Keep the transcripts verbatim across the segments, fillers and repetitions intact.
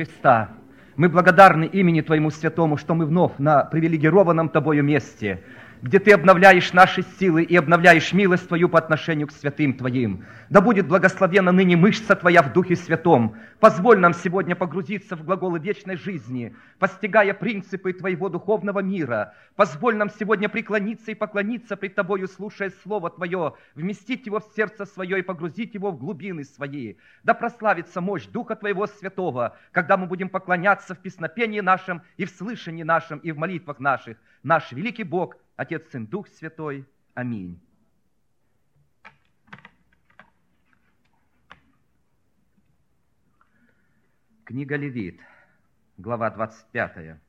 Христа, мы благодарны имени Твоему Святому, что мы вновь на привилегированном Тобою месте, где Ты обновляешь наши силы и обновляешь милость Твою по отношению к святым Твоим. Да будет благословена ныне мышца Твоя в Духе Святом. Позволь нам сегодня погрузиться в глаголы вечной жизни, постигая принципы Твоего духовного мира. Позволь нам сегодня преклониться и поклониться пред Тобою, слушая Слово Твое, вместить его в сердце свое и погрузить его в глубины свои. Да прославится мощь Духа Твоего Святого, когда мы будем поклоняться в песнопении нашем и в слышании нашем и в молитвах наших. Наш великий Бог, Отец, Сын, Дух Святой. Аминь. Книга Левит, глава двадцать пятая.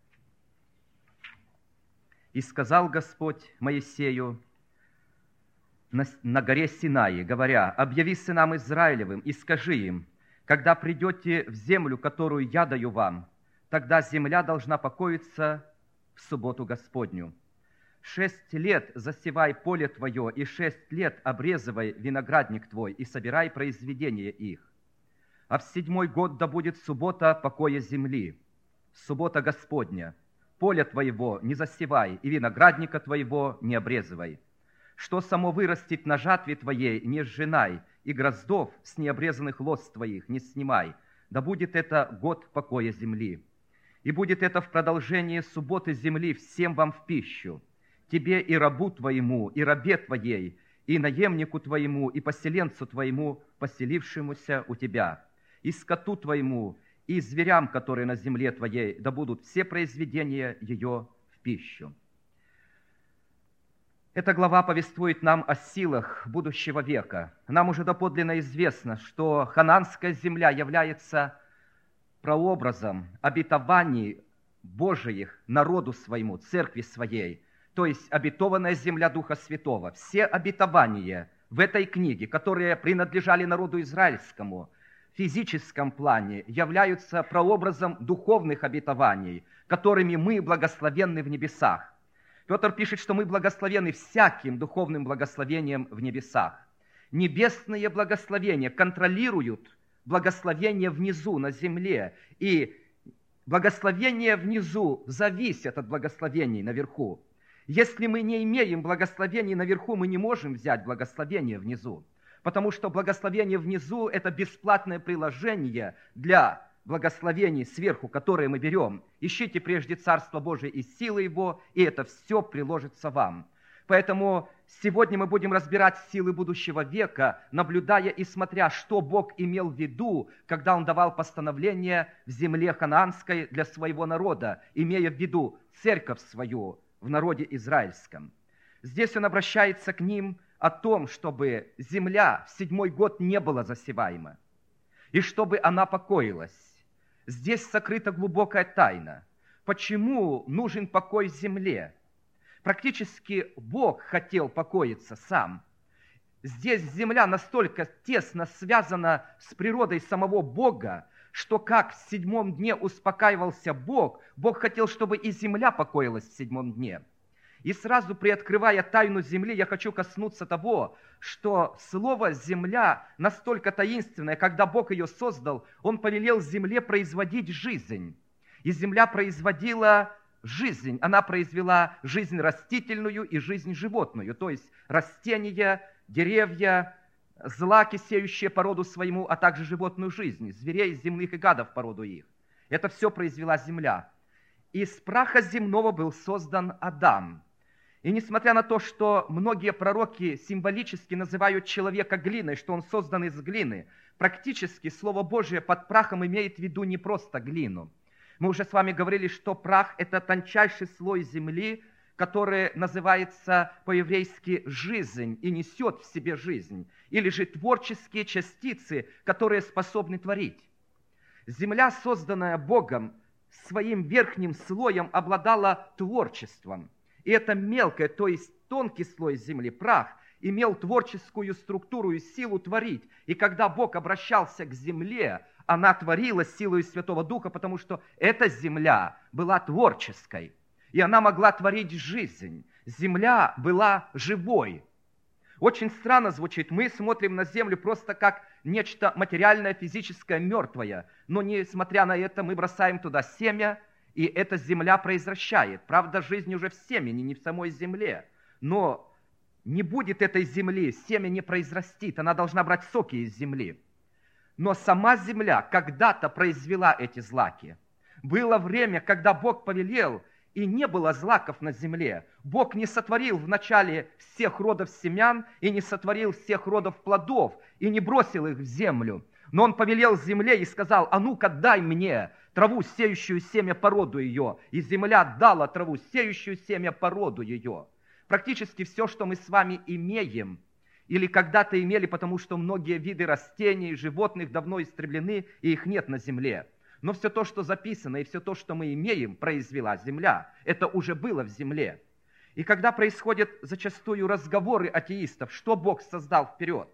«И сказал Господь Моисею на, на горе Синае, говоря, объяви сынам Израилевым и скажи им, когда придете в землю, которую я даю вам, тогда земля должна покоиться в субботу Господню. Шесть лет засевай поле твое, и шесть лет обрезывай виноградник твой, и собирай произведения их. А в седьмой год да будет суббота покоя земли, суббота Господня. Поле твоего не засевай, и виноградника твоего не обрезывай. Что само вырастет на жатве твоей, не сжинай, и гроздов с необрезанных лоз твоих не снимай. Да будет это год покоя земли. И будет это в продолжение субботы земли всем вам в пищу. Тебе и рабу твоему, и рабе твоей, и наемнику твоему, и поселенцу твоему, поселившемуся у тебя, и скоту твоему, и зверям, которые на земле твоей, да будут все произведения ее в пищу». Эта глава повествует нам о силах будущего века. Нам уже доподлинно известно, что ханаанская земля является прообразом обетований Божиих народу своему, церкви своей, то есть обетованная земля Духа Святого. Все обетования в этой книге, которые принадлежали народу израильскому, в физическом плане являются прообразом духовных обетований, которыми мы благословенны в небесах. Петр пишет, что мы благословены всяким духовным благословением в небесах. Небесные благословения контролируют благословение внизу, на земле, и благословение внизу зависит от благословений наверху. Если мы не имеем благословений наверху, мы не можем взять благословение внизу, потому что благословение внизу – это бесплатное приложение для благословений сверху, которые мы берем. Ищите прежде Царство Божие и силы Его, и это все приложится вам. Поэтому сегодня мы будем разбирать силы будущего века, наблюдая и смотря, что Бог имел в виду, когда Он давал постановление в земле ханаанской для своего народа, имея в виду церковь свою в народе израильском. Здесь Он обращается к ним о том, чтобы земля в седьмой год не была засеваема, и чтобы она покоилась. Здесь сокрыта глубокая тайна. Почему нужен покой земле? Практически Бог хотел покоиться сам. Здесь земля настолько тесно связана с природой самого Бога, что как в седьмом дне успокаивался Бог, Бог хотел, чтобы и земля покоилась в седьмом дне. И сразу приоткрывая тайну земли, я хочу коснуться того, что слово «земля» настолько таинственное, когда Бог ее создал, Он повелел земле производить жизнь. И земля производила жизнь, она произвела жизнь растительную и жизнь животную, то есть растения, деревья, злаки, сеющие породу своему, а также животную жизнь, зверей, земных и гадов породу их. Это все произвела земля. Из праха земного был создан Адам. И несмотря на то, что многие пророки символически называют человека глиной, что он создан из глины, практически Слово Божие под прахом имеет в виду не просто глину. Мы уже с вами говорили, что прах – это тончайший слой земли, который называется по-еврейски «жизнь» и несет в себе жизнь, или же творческие частицы, которые способны творить. Земля, созданная Богом, своим верхним слоем обладала творчеством. И это мелкое, то есть тонкий слой земли, прах, имел творческую структуру и силу творить. И когда Бог обращался к земле, она творила силой Святого Духа, потому что эта земля была творческой, и она могла творить жизнь. Земля была живой. Очень странно звучит. Мы смотрим на землю просто как нечто материальное, физическое, мертвое. Но несмотря на это, мы бросаем туда семя, и эта земля произвращает. Правда, жизнь уже в семени, не в самой земле. Но не будет этой земли, семя не произрастит, она должна брать соки из земли. Но сама земля когда-то произвела эти злаки. Было время, когда Бог повелел, и не было злаков на земле. Бог не сотворил вначале всех родов семян, и не сотворил всех родов плодов, и не бросил их в землю. Но Он повелел земле и сказал: а ну-ка дай мне траву, сеющую семя по роду ее. И земля дала траву, сеющую семя по роду ее. Практически все, что мы с вами имеем, или когда-то имели, потому что многие виды растений, животных давно истреблены, и их нет на земле. Но все то, что записано, и все то, что мы имеем, произвела земля. Это уже было в земле. И когда происходят зачастую разговоры атеистов, что Бог создал вперед?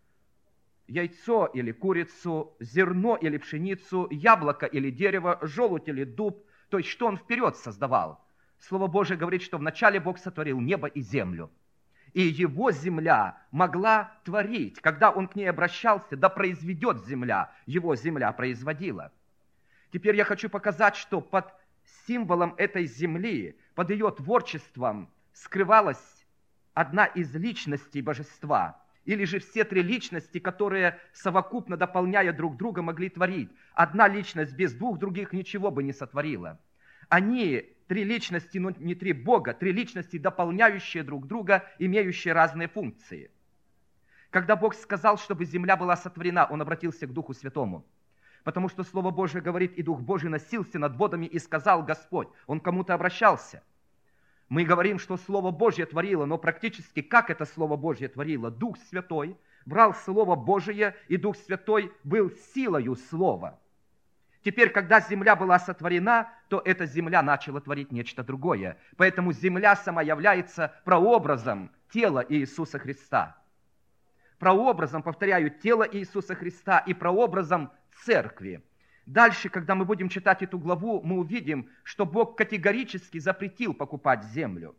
Яйцо или курицу, зерно или пшеницу, яблоко или дерево, желудь или дуб. То есть, что Он вперед создавал? Слово Божие говорит, что вначале Бог сотворил небо и землю. И Его земля могла творить. Когда Он к ней обращался, да произведет земля, Его земля производила. Теперь я хочу показать, что под символом этой земли, под ее творчеством скрывалась одна из личностей божества, или же все три личности, которые совокупно, дополняя друг друга, могли творить. Одна личность без двух других ничего бы не сотворила. Они, три личности, но не три Бога, три личности, дополняющие друг друга, имеющие разные функции. Когда Бог сказал, чтобы земля была сотворена, Он обратился к Духу Святому. Потому что Слово Божие говорит, и Дух Божий носился над водами, и сказал Господь. Он к кому-то обращался. Мы говорим, что Слово Божье творило, но практически как это Слово Божье творило? Дух Святой брал Слово Божие, и Дух Святой был силою Слова. Теперь, когда земля была сотворена, то эта земля начала творить нечто другое. Поэтому земля сама является прообразом тела Иисуса Христа. Прообразом, повторяю, тела Иисуса Христа и прообразом церкви. Дальше, когда мы будем читать эту главу, мы увидим, что Бог категорически запретил покупать землю.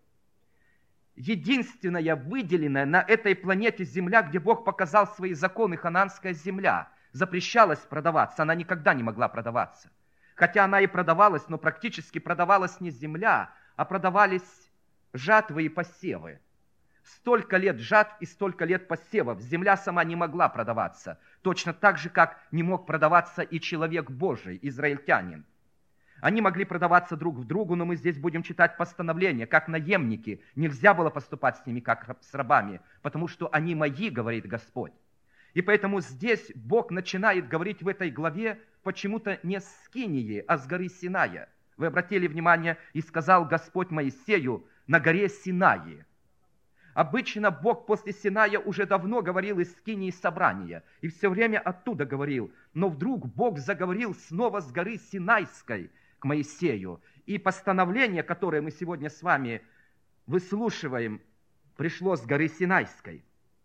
Единственная выделенная на этой планете земля, где Бог показал свои законы, хананская земля, запрещалась продаваться, она никогда не могла продаваться. Хотя она и продавалась, но практически продавалась не земля, а продавались жатвы и посевы. Столько лет жатв и столько лет посевов. Земля сама не могла продаваться. Точно так же, как не мог продаваться и человек Божий, израильтянин. Они могли продаваться друг в другу, но мы здесь будем читать постановление, как наемники. Нельзя было поступать с ними, как с рабами, потому что они мои, говорит Господь. И поэтому здесь Бог начинает говорить в этой главе почему-то не с Скинии, а с горы Синая. Вы обратили внимание, и сказал Господь Моисею на горе Синаи. Обычно Бог после Синая уже давно говорил из Скинии собрания, и все время оттуда говорил. Но вдруг Бог заговорил снова с горы Синайской к Моисею. И постановление, которое мы сегодня с вами выслушиваем, пришло с горы Синайской.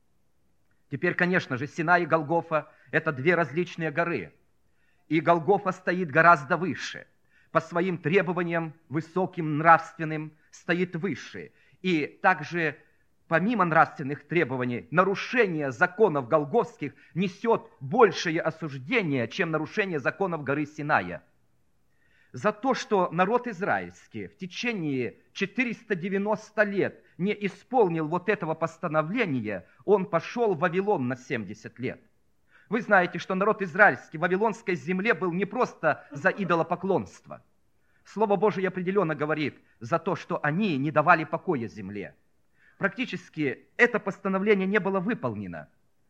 Теперь, конечно же, Синай и Голгофа – это две различные горы. И Голгофа стоит гораздо выше. По своим требованиям, высоким, нравственным, стоит выше. И также помимо нравственных требований, нарушение законов голгофских несет большее осуждение, чем нарушение законов горы Синая. За то, что народ израильский в течение четырёхсот девяноста лет не исполнил вот этого постановления, он пошел в Вавилон на семьдесят лет. Вы знаете, что народ израильский в Вавилонской земле был не просто за идолопоклонство. Слово Божие определенно говорит за то, что они не давали покоя земле. Практически это постановление не было выполнено.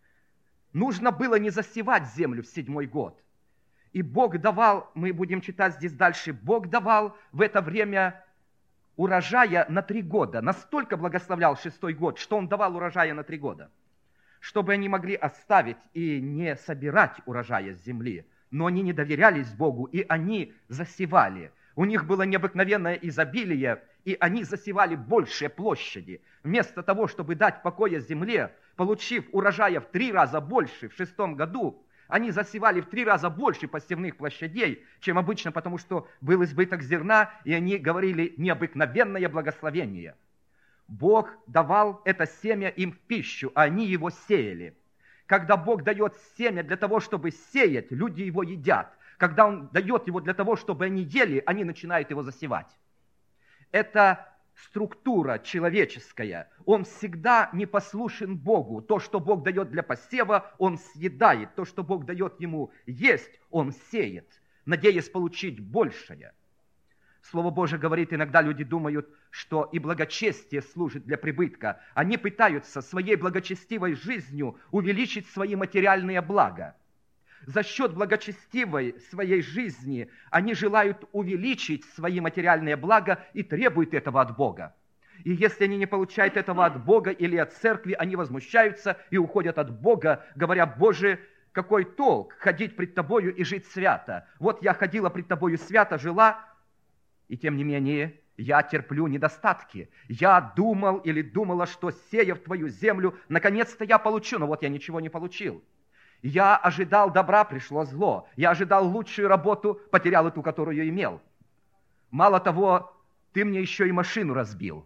Нужно было не засевать землю в седьмой год. И Бог давал, мы будем читать здесь дальше, Бог давал в это время урожая на три года. Настолько благословлял шестой год, что Он давал урожая на три года. Чтобы они могли оставить и не собирать урожая с земли. Но они не доверялись Богу, и они засевали. У них было необыкновенное изобилие, и они засевали большие площади. Вместо того, чтобы дать покоя земле, получив урожая в три раза больше в шестом году, они засевали в три раза больше посевных площадей, чем обычно, потому что был избыток зерна, и они говорили необыкновенное благословение. Бог давал это семя им в пищу, а они его сеяли. Когда Бог дает семя для того, чтобы сеять, люди его едят. Когда Он дает его для того, чтобы они ели, они начинают его засевать. Это структура человеческая. Он всегда не послушен Богу. То, что Бог дает для посева, он съедает. То, что Бог дает ему есть, он сеет, надеясь получить большее. Слово Божие говорит, иногда люди думают, что и благочестие служит для прибытка. Они пытаются своей благочестивой жизнью увеличить свои материальные блага. За счет благочестивой своей жизни они желают увеличить свои материальные блага и требуют этого от Бога. И если они не получают этого от Бога или от церкви, они возмущаются и уходят от Бога, говоря: «Боже, какой толк ходить пред Тобою и жить свято? Вот я ходила пред Тобою свято, жила, и тем не менее я терплю недостатки. Я думал или думала, что, сеяв Твою землю, наконец-то я получу, но вот я ничего не получил. Я ожидал добра, пришло зло. Я ожидал лучшую работу, потерял эту, которую имел. Мало того, Ты мне еще и машину разбил».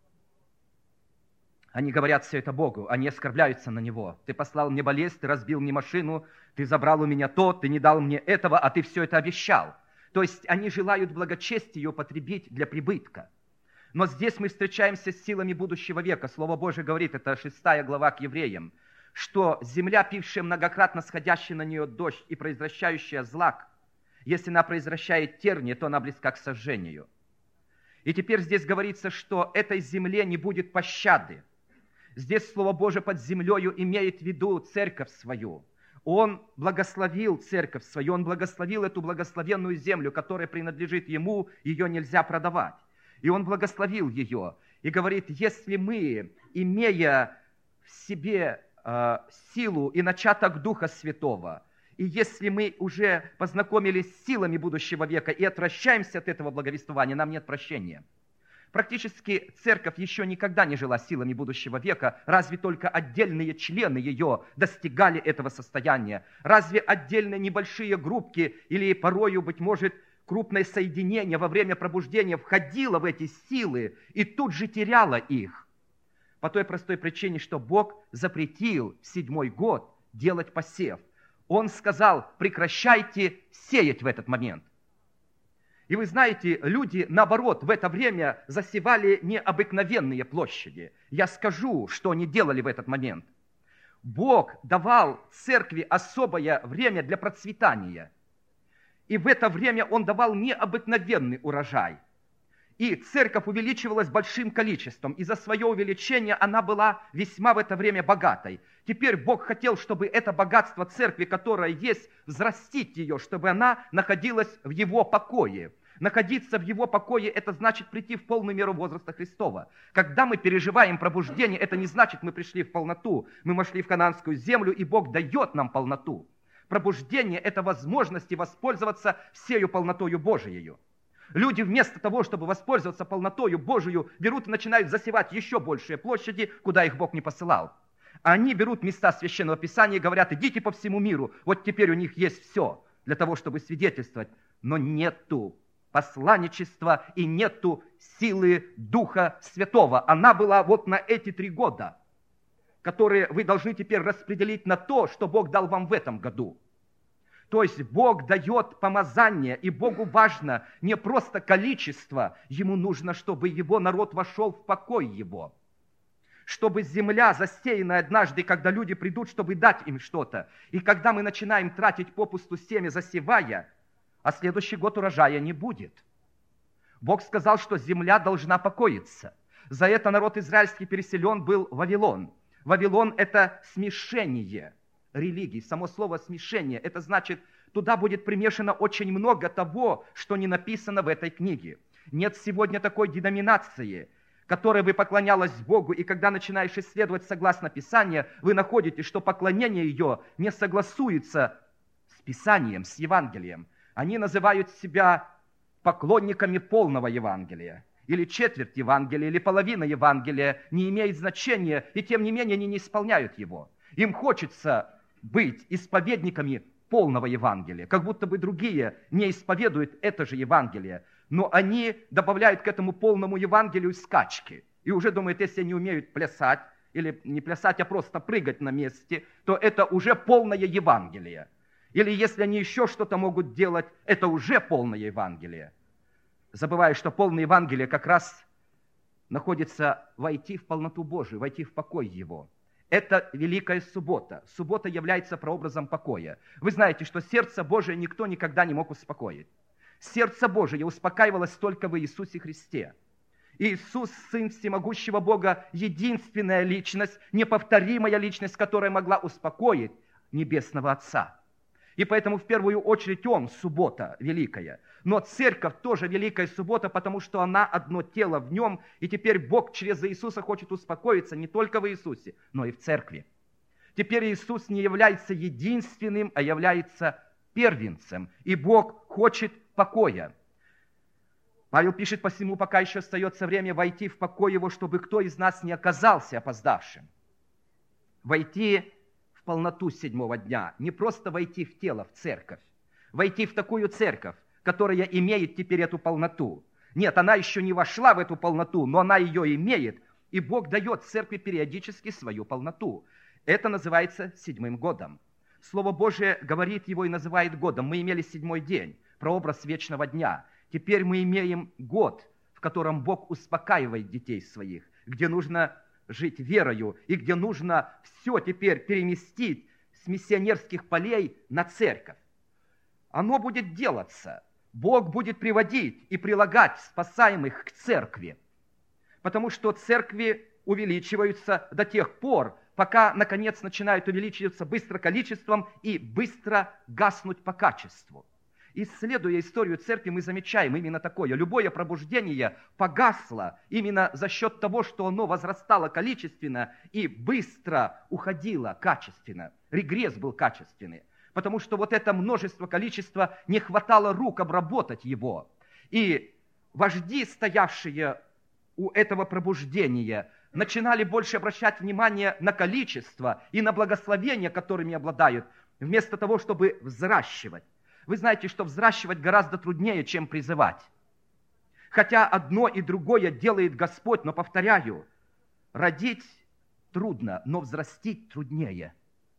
Они говорят все это Богу, они оскорбляются на Него. «Ты послал мне болезнь, Ты разбил мне машину, Ты забрал у меня то, Ты не дал мне этого, а Ты все это обещал». То есть они желают благочестие употребить для прибытка. Но здесь мы встречаемся с силами будущего века. Слово Божие говорит, это шестая глава к Евреям, что земля, пившая многократно сходящий на нее дождь и произвращающая злак, если она произвращает терни, то она близка к сожжению. И теперь здесь говорится, что этой земле не будет пощады. Здесь Слово Божие под землею имеет в виду церковь свою. Он благословил церковь свою, Он благословил эту благословенную землю, которая принадлежит Ему, ее нельзя продавать. И Он благословил ее. И говорит, если мы, имея в себе э, силу и начаток Духа Святого, и если мы уже познакомились с силами будущего века и отвращаемся от этого благовествования, нам нет прощения. Практически церковь еще никогда не жила силами будущего века, разве только отдельные члены ее достигали этого состояния. Разве отдельные небольшие группки или порою, быть может, крупное соединение во время пробуждения входило в эти силы и тут же теряло их. По той простой причине, что Бог запретил в седьмой год делать посев. Он сказал, прекращайте сеять в этот момент. И вы знаете, люди, наоборот, в это время засевали необыкновенные площади. Я скажу, что они делали в этот момент. Бог давал церкви особое время для процветания. И в это время Он давал необыкновенный урожай. И церковь увеличивалась большим количеством. И за свое увеличение она была весьма в это время богатой. Теперь Бог хотел, чтобы это богатство церкви, которое есть, взрастить ее, чтобы она находилась в Его покое. Находиться в Его покое – это значит прийти в полную меру возраста Христова. Когда мы переживаем пробуждение, это не значит, мы пришли в полноту. Мы вошли в Ханаанскую землю, и Бог дает нам полноту. Пробуждение – это возможность воспользоваться всею полнотою Божией. Люди вместо того, чтобы воспользоваться полнотою Божию, берут и начинают засевать еще большие площади, куда их Бог не посылал. Они берут места Священного Писания и говорят, идите по всему миру, вот теперь у них есть все для того, чтобы свидетельствовать. Но нету посланничества и нету силы Духа Святого. Она была вот на эти три года, которые вы должны теперь распределить на то, что Бог дал вам в этом году. То есть Бог дает помазание, и Богу важно не просто количество, Ему нужно, чтобы Его народ вошел в покой Его. Чтобы земля, засеянная однажды, когда люди придут, чтобы дать им что-то. И когда мы начинаем тратить попусту семя, засевая, а следующий год урожая не будет. Бог сказал, что земля должна покоиться. За это народ израильский переселен был в Вавилон. Вавилон – это смешение религий. Само слово «смешение» – это значит, туда будет примешано очень много того, что не написано в этой книге. Нет сегодня такой деноминации, которая бы поклонялась Богу, и когда начинаешь исследовать согласно Писанию, вы находите, что поклонение ее не согласуется с Писанием, с Евангелием. Они называют себя поклонниками полного Евангелия. Или четверть Евангелия, или половина Евангелия, не имеет значения, и тем не менее они не исполняют его. Им хочется быть исповедниками полного Евангелия, как будто бы другие не исповедуют это же Евангелие, но они добавляют к этому полному Евангелию скачки. и уже думают, если они умеют плясать, или не плясать, а просто прыгать на месте, то это уже полное Евангелие. Или если они еще что-то могут делать, это уже полное Евангелие. Забывая, что полное Евангелие как раз находится войти в полноту Божию, войти в покой Его. Это Великая Суббота. Суббота является прообразом покоя. Вы знаете, что сердце Божие никто никогда не мог успокоить. Сердце Божие успокаивалось только в Иисусе Христе. Иисус, Сын Всемогущего Бога, единственная личность, неповторимая личность, которая могла успокоить Небесного Отца. И поэтому в первую очередь Он суббота великая. Но церковь тоже великая суббота, потому что она одно тело в нем, и теперь Бог через Иисуса хочет успокоиться не только в Иисусе, но и в церкви. Теперь Иисус не является единственным, а является первенцем, и Бог хочет покоя. Павел пишет: «Посему, пока еще остается время, войти в покой Его, чтобы кто из нас не оказался опоздавшим». Войти в полноту седьмого дня, не просто войти в тело, в церковь, войти в такую церковь, которая имеет теперь эту полноту. Нет, она еще не вошла в эту полноту, но она ее имеет, и Бог дает церкви периодически свою полноту. Это называется седьмым годом. Слово Божие говорит его и называет годом. Мы имели седьмой день, прообраз вечного дня. Теперь мы имеем год, в котором Бог успокаивает детей своих, где нужно жить верою, и где нужно все теперь переместить с миссионерских полей на церковь. Оно будет делаться. Бог будет приводить и прилагать спасаемых к церкви, потому что церкви увеличиваются до тех пор, пока, наконец, начинают увеличиваться быстро количеством и быстро гаснуть по качеству. Исследуя историю церкви, мы замечаем именно такое. Любое пробуждение погасло именно за счет того, что оно возрастало количественно и быстро уходило качественно. Регресс был качественный, потому что вот это множество, количество, не хватало рук обработать его. И вожди, стоявшие у этого пробуждения, начинали больше обращать внимание на количество и на благословения, которыми обладают, вместо того, чтобы взращивать. Вы знаете, что взращивать гораздо труднее, чем призывать. Хотя одно и другое делает Господь, но, повторяю, родить трудно, но взрастить труднее.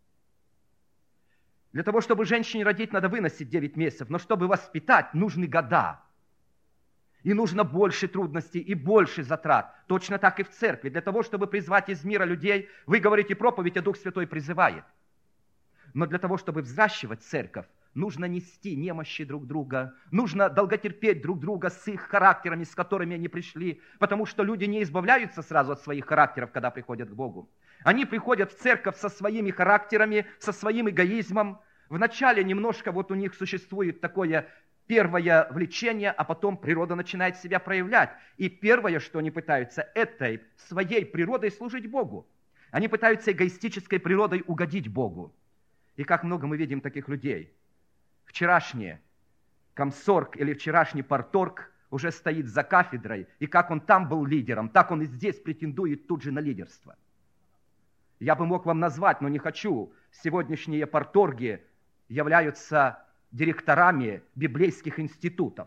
Для того, чтобы женщине родить, надо выносить девять месяцев, но чтобы воспитать, нужны года. И нужно больше трудностей и больше затрат. Точно так и в церкви. Для того, чтобы призвать из мира людей, вы говорите проповедь, а Дух Святой призывает. Но для того, чтобы взращивать церковь, нужно нести немощи друг друга, нужно долготерпеть друг друга с их характерами, с которыми они пришли, потому что люди не избавляются сразу от своих характеров, когда приходят к Богу. Они приходят в церковь со своими характерами, со своим эгоизмом. Вначале немножко вот у них существует такое первое влечение, а потом природа начинает себя проявлять. И первое, что они пытаются, этой своей природой служить Богу. Они пытаются эгоистической природой угодить Богу. И как много мы видим таких людей. Вчерашний комсорг или вчерашний парторг уже стоит за кафедрой, и как он там был лидером, так он и здесь претендует тут же на лидерство. Я бы мог вам назвать, но не хочу. Сегодняшние парторги являются директорами библейских институтов,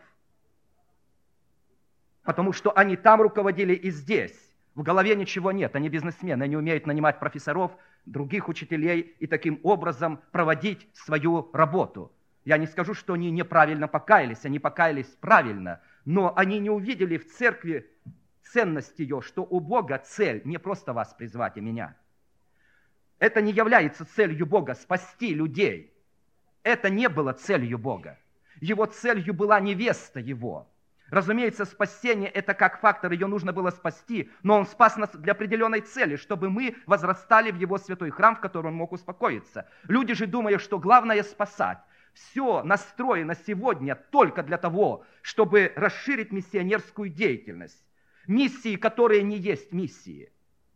потому что они там руководили и здесь. В голове ничего нет, они бизнесмены, они умеют нанимать профессоров, других учителей и таким образом проводить свою работу. Я не скажу, что они неправильно покаялись, они покаялись правильно, но они не увидели в церкви ценность ее, что у Бога цель не просто вас призвать и меня. Это не является целью Бога спасти людей. Это не было целью Бога. Его целью была невеста Его. Разумеется, спасение – это как фактор, ее нужно было спасти, но Он спас нас для определенной цели, чтобы мы возрастали в Его святой храм, в котором Он мог успокоиться. Люди же думают, что главное – спасать. Все настроено сегодня только для того, чтобы расширить миссионерскую деятельность. Миссии, которые не есть миссии.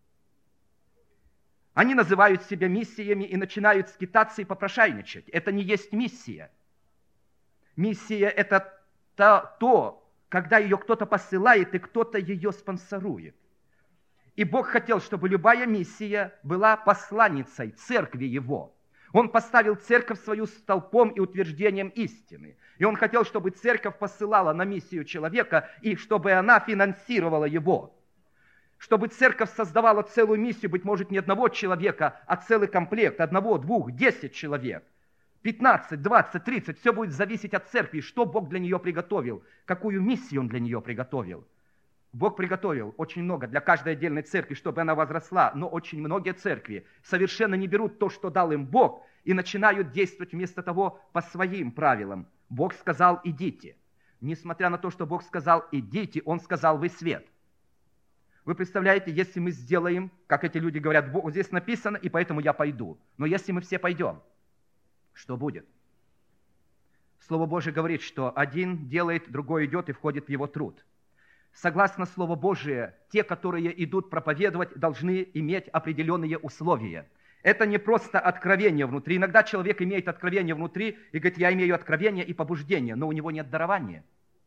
Они называют себя миссиями и начинают скитаться и попрошайничать. Это не есть миссия. Миссия – это то, то, когда ее кто-то посылает и кто-то ее спонсорует. И Бог хотел, чтобы любая миссия была посланницей церкви Его. Он поставил церковь свою столпом и утверждением истины. И Он хотел, чтобы церковь посылала на миссию человека, и чтобы она финансировала его. чтобы церковь создавала целую миссию, быть может, не одного человека, а целый комплект, одного, двух, десять человек, пятнадцать, двадцать, тридцать, все будет зависеть от церкви, что Бог для нее приготовил, какую миссию Он для нее приготовил. Бог приготовил очень много для каждой отдельной церкви, чтобы она возросла, но очень многие церкви совершенно не берут то, что дал им Бог, и начинают действовать вместо того по своим правилам. Бог сказал: идите. Несмотря на то, что Бог сказал: идите, Он сказал: вы свет. Вы представляете, если мы сделаем, как эти люди говорят, Бог, здесь написано, и поэтому я пойду. Но если мы все пойдем, что будет? Слово Божие говорит, что один делает, другой идет и входит в его труд. Согласно Слову Божие, те, которые идут проповедовать, должны иметь определенные условия. Это не просто откровение внутри. Иногда человек имеет откровение внутри и говорит: я имею откровение и побуждение, но у него нет дарования.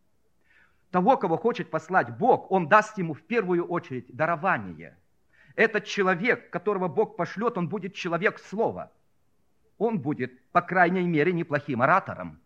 Того, кого хочет послать Бог, Он даст ему в первую очередь дарование. Этот человек, которого Бог пошлет, он будет человек слова. Он будет, по крайней мере, неплохим оратором.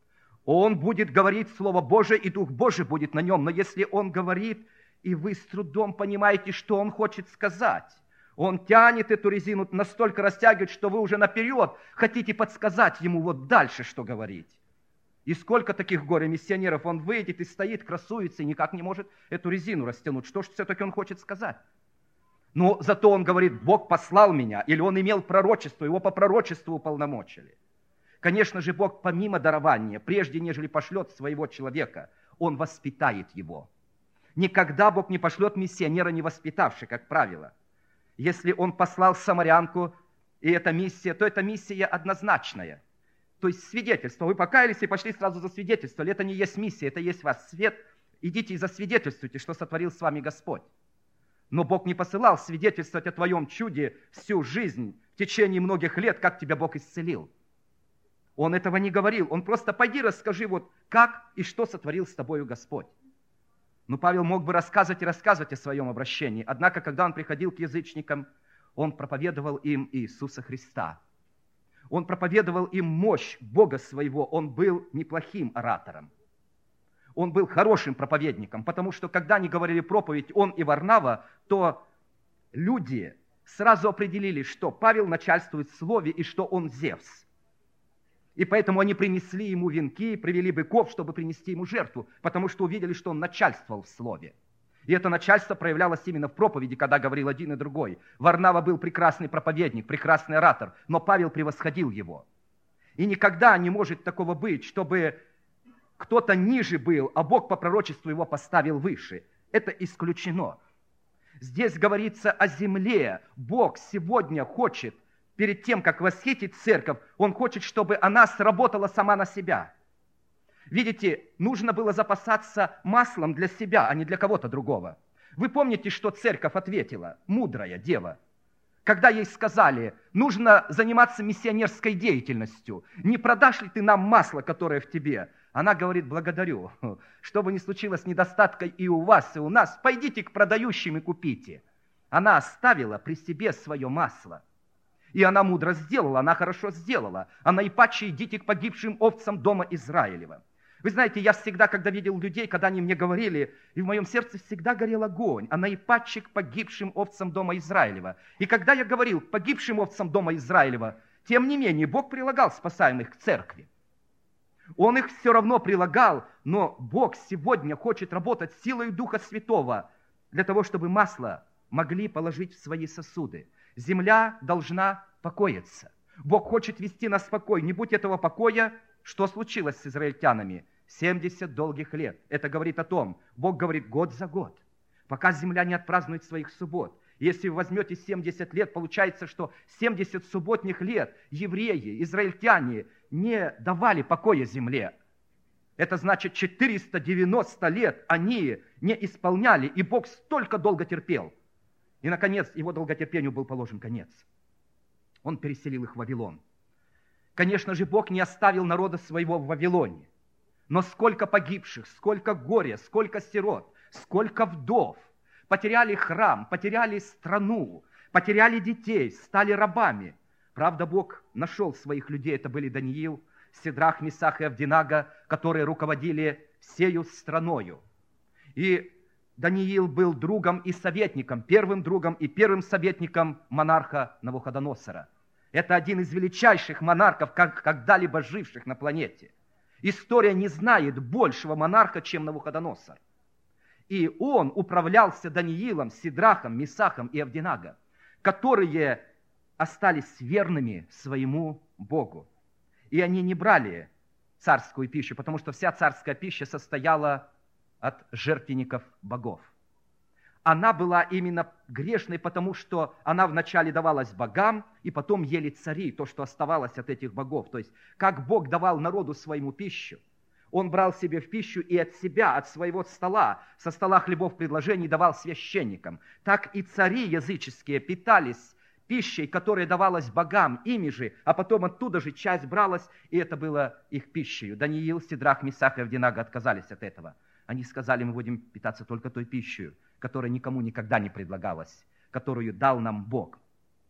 Он будет говорить Слово Божие, и Дух Божий будет на нем. Но если он говорит, и вы с трудом понимаете, что он хочет сказать, он тянет эту резину, настолько растягивает, что вы уже наперед хотите подсказать ему вот дальше, что говорить. И сколько таких горе-миссионеров, он выйдет и стоит, красуется, и никак не может эту резину растянуть. Что же все-таки он хочет сказать? Но зато он говорит: Бог послал меня, или он имел пророчество, его по пророчеству уполномочили. Конечно же, Бог помимо дарования, прежде нежели пошлет своего человека, Он воспитает его. Никогда Бог не пошлет миссионера, не воспитавший, как правило. Если Он послал самарянку, и эта миссия, то эта миссия однозначная. То есть свидетельство. Вы покаялись и пошли сразу за свидетельство. Это не есть миссия, это есть ваш свет. Идите и засвидетельствуйте, что сотворил с вами Господь. Но Бог не посылал свидетельствовать о твоем чуде всю жизнь, в течение многих лет, как тебя Бог исцелил. Он этого не говорил. Он просто: пойди расскажи, вот как и что сотворил с тобою Господь. Но Павел мог бы рассказывать и рассказывать о своем обращении. Однако, когда он приходил к язычникам, он проповедовал им Иисуса Христа. Он проповедовал им мощь Бога своего. Он был неплохим оратором. Он был хорошим проповедником, потому что, когда они говорили проповедь, он и Варнава, то люди сразу определили, что Павел начальствует в слове и что он Зевс. И поэтому они принесли ему венки, привели быков, чтобы принести ему жертву, потому что увидели, что он начальствовал в слове. И это начальство проявлялось именно в проповеди, когда говорил один и другой. Варнава был прекрасный проповедник, прекрасный оратор, но Павел превосходил его. И никогда не может такого быть, чтобы кто-то ниже был, а Бог по пророчеству его поставил выше. Это исключено. Здесь говорится о земле. Бог сегодня хочет, перед тем, как восхитить церковь, Он хочет, чтобы она сработала сама на себя. Видите, нужно было запасаться маслом для себя, а не для кого-то другого. Вы помните, что церковь ответила, мудрая дева, когда ей сказали: нужно заниматься миссионерской деятельностью, не продашь ли ты нам масло, которое в тебе? Она говорит: благодарю, что бы ни случилось недостатка и у вас, и у нас, пойдите к продающим и купите. Она оставила при себе свое масло. И она мудро сделала, она хорошо сделала. А наипаче идите к погибшим овцам дома Израилева. Вы знаете, я всегда, когда видел людей, когда они мне говорили, и в моем сердце всегда горел огонь, а наипаче к погибшим овцам дома Израилева. И когда я говорил к погибшим овцам дома Израилева, тем не менее, Бог прилагал спасаемых к церкви. Он их все равно прилагал, но Бог сегодня хочет работать силой Духа Святого для того, чтобы масло могли положить в свои сосуды. Земля должна покоиться. Бог хочет вести нас в покой. Не будь этого покоя, что случилось с израильтянами? семьдесят долгих лет. Это говорит о том, Бог говорит год за год, пока земля не отпразднует своих суббот. Если вы возьмете семьдесят лет, получается, что семьдесят субботних лет евреи, израильтяне не давали покоя земле. Это значит, четыреста девяносто лет они не исполняли, и Бог столько долго терпел. И, наконец, его долготерпению был положен конец. Он переселил их в Вавилон. Конечно же, Бог не оставил народа своего в Вавилоне. Но сколько погибших, сколько горя, сколько сирот, сколько вдов потеряли храм, потеряли страну, потеряли детей, стали рабами. Правда, Бог нашел своих людей. Это были Даниил, Сидрах, Месах и Авдинага, которые руководили всею страною. И Даниил был другом и советником, первым другом и первым советником монарха Навуходоносора. Это один из величайших монархов, как когда-либо живших на планете. История не знает большего монарха, чем Навуходоносор. И он управлялся Даниилом, Сидрахом, Месахом и Авденаго, которые остались верными своему Богу. И они не брали царскую пищу, потому что вся царская пища состояла от жертвенников богов. Она была именно грешной, потому что она вначале давалась богам, и потом ели цари, то, что оставалось от этих богов. То есть, как Бог давал народу своему пищу, Он брал себе в пищу и от себя, от своего стола, со стола хлебов предложений давал священникам. Так и цари языческие питались пищей, которая давалась богам, ими же, а потом оттуда же часть бралась, и это было их пищей. Даниил, Сидрах, Месах и Авденаго отказались от этого. Они сказали, мы будем питаться только той пищей, которая никому никогда не предлагалась, которую дал нам Бог.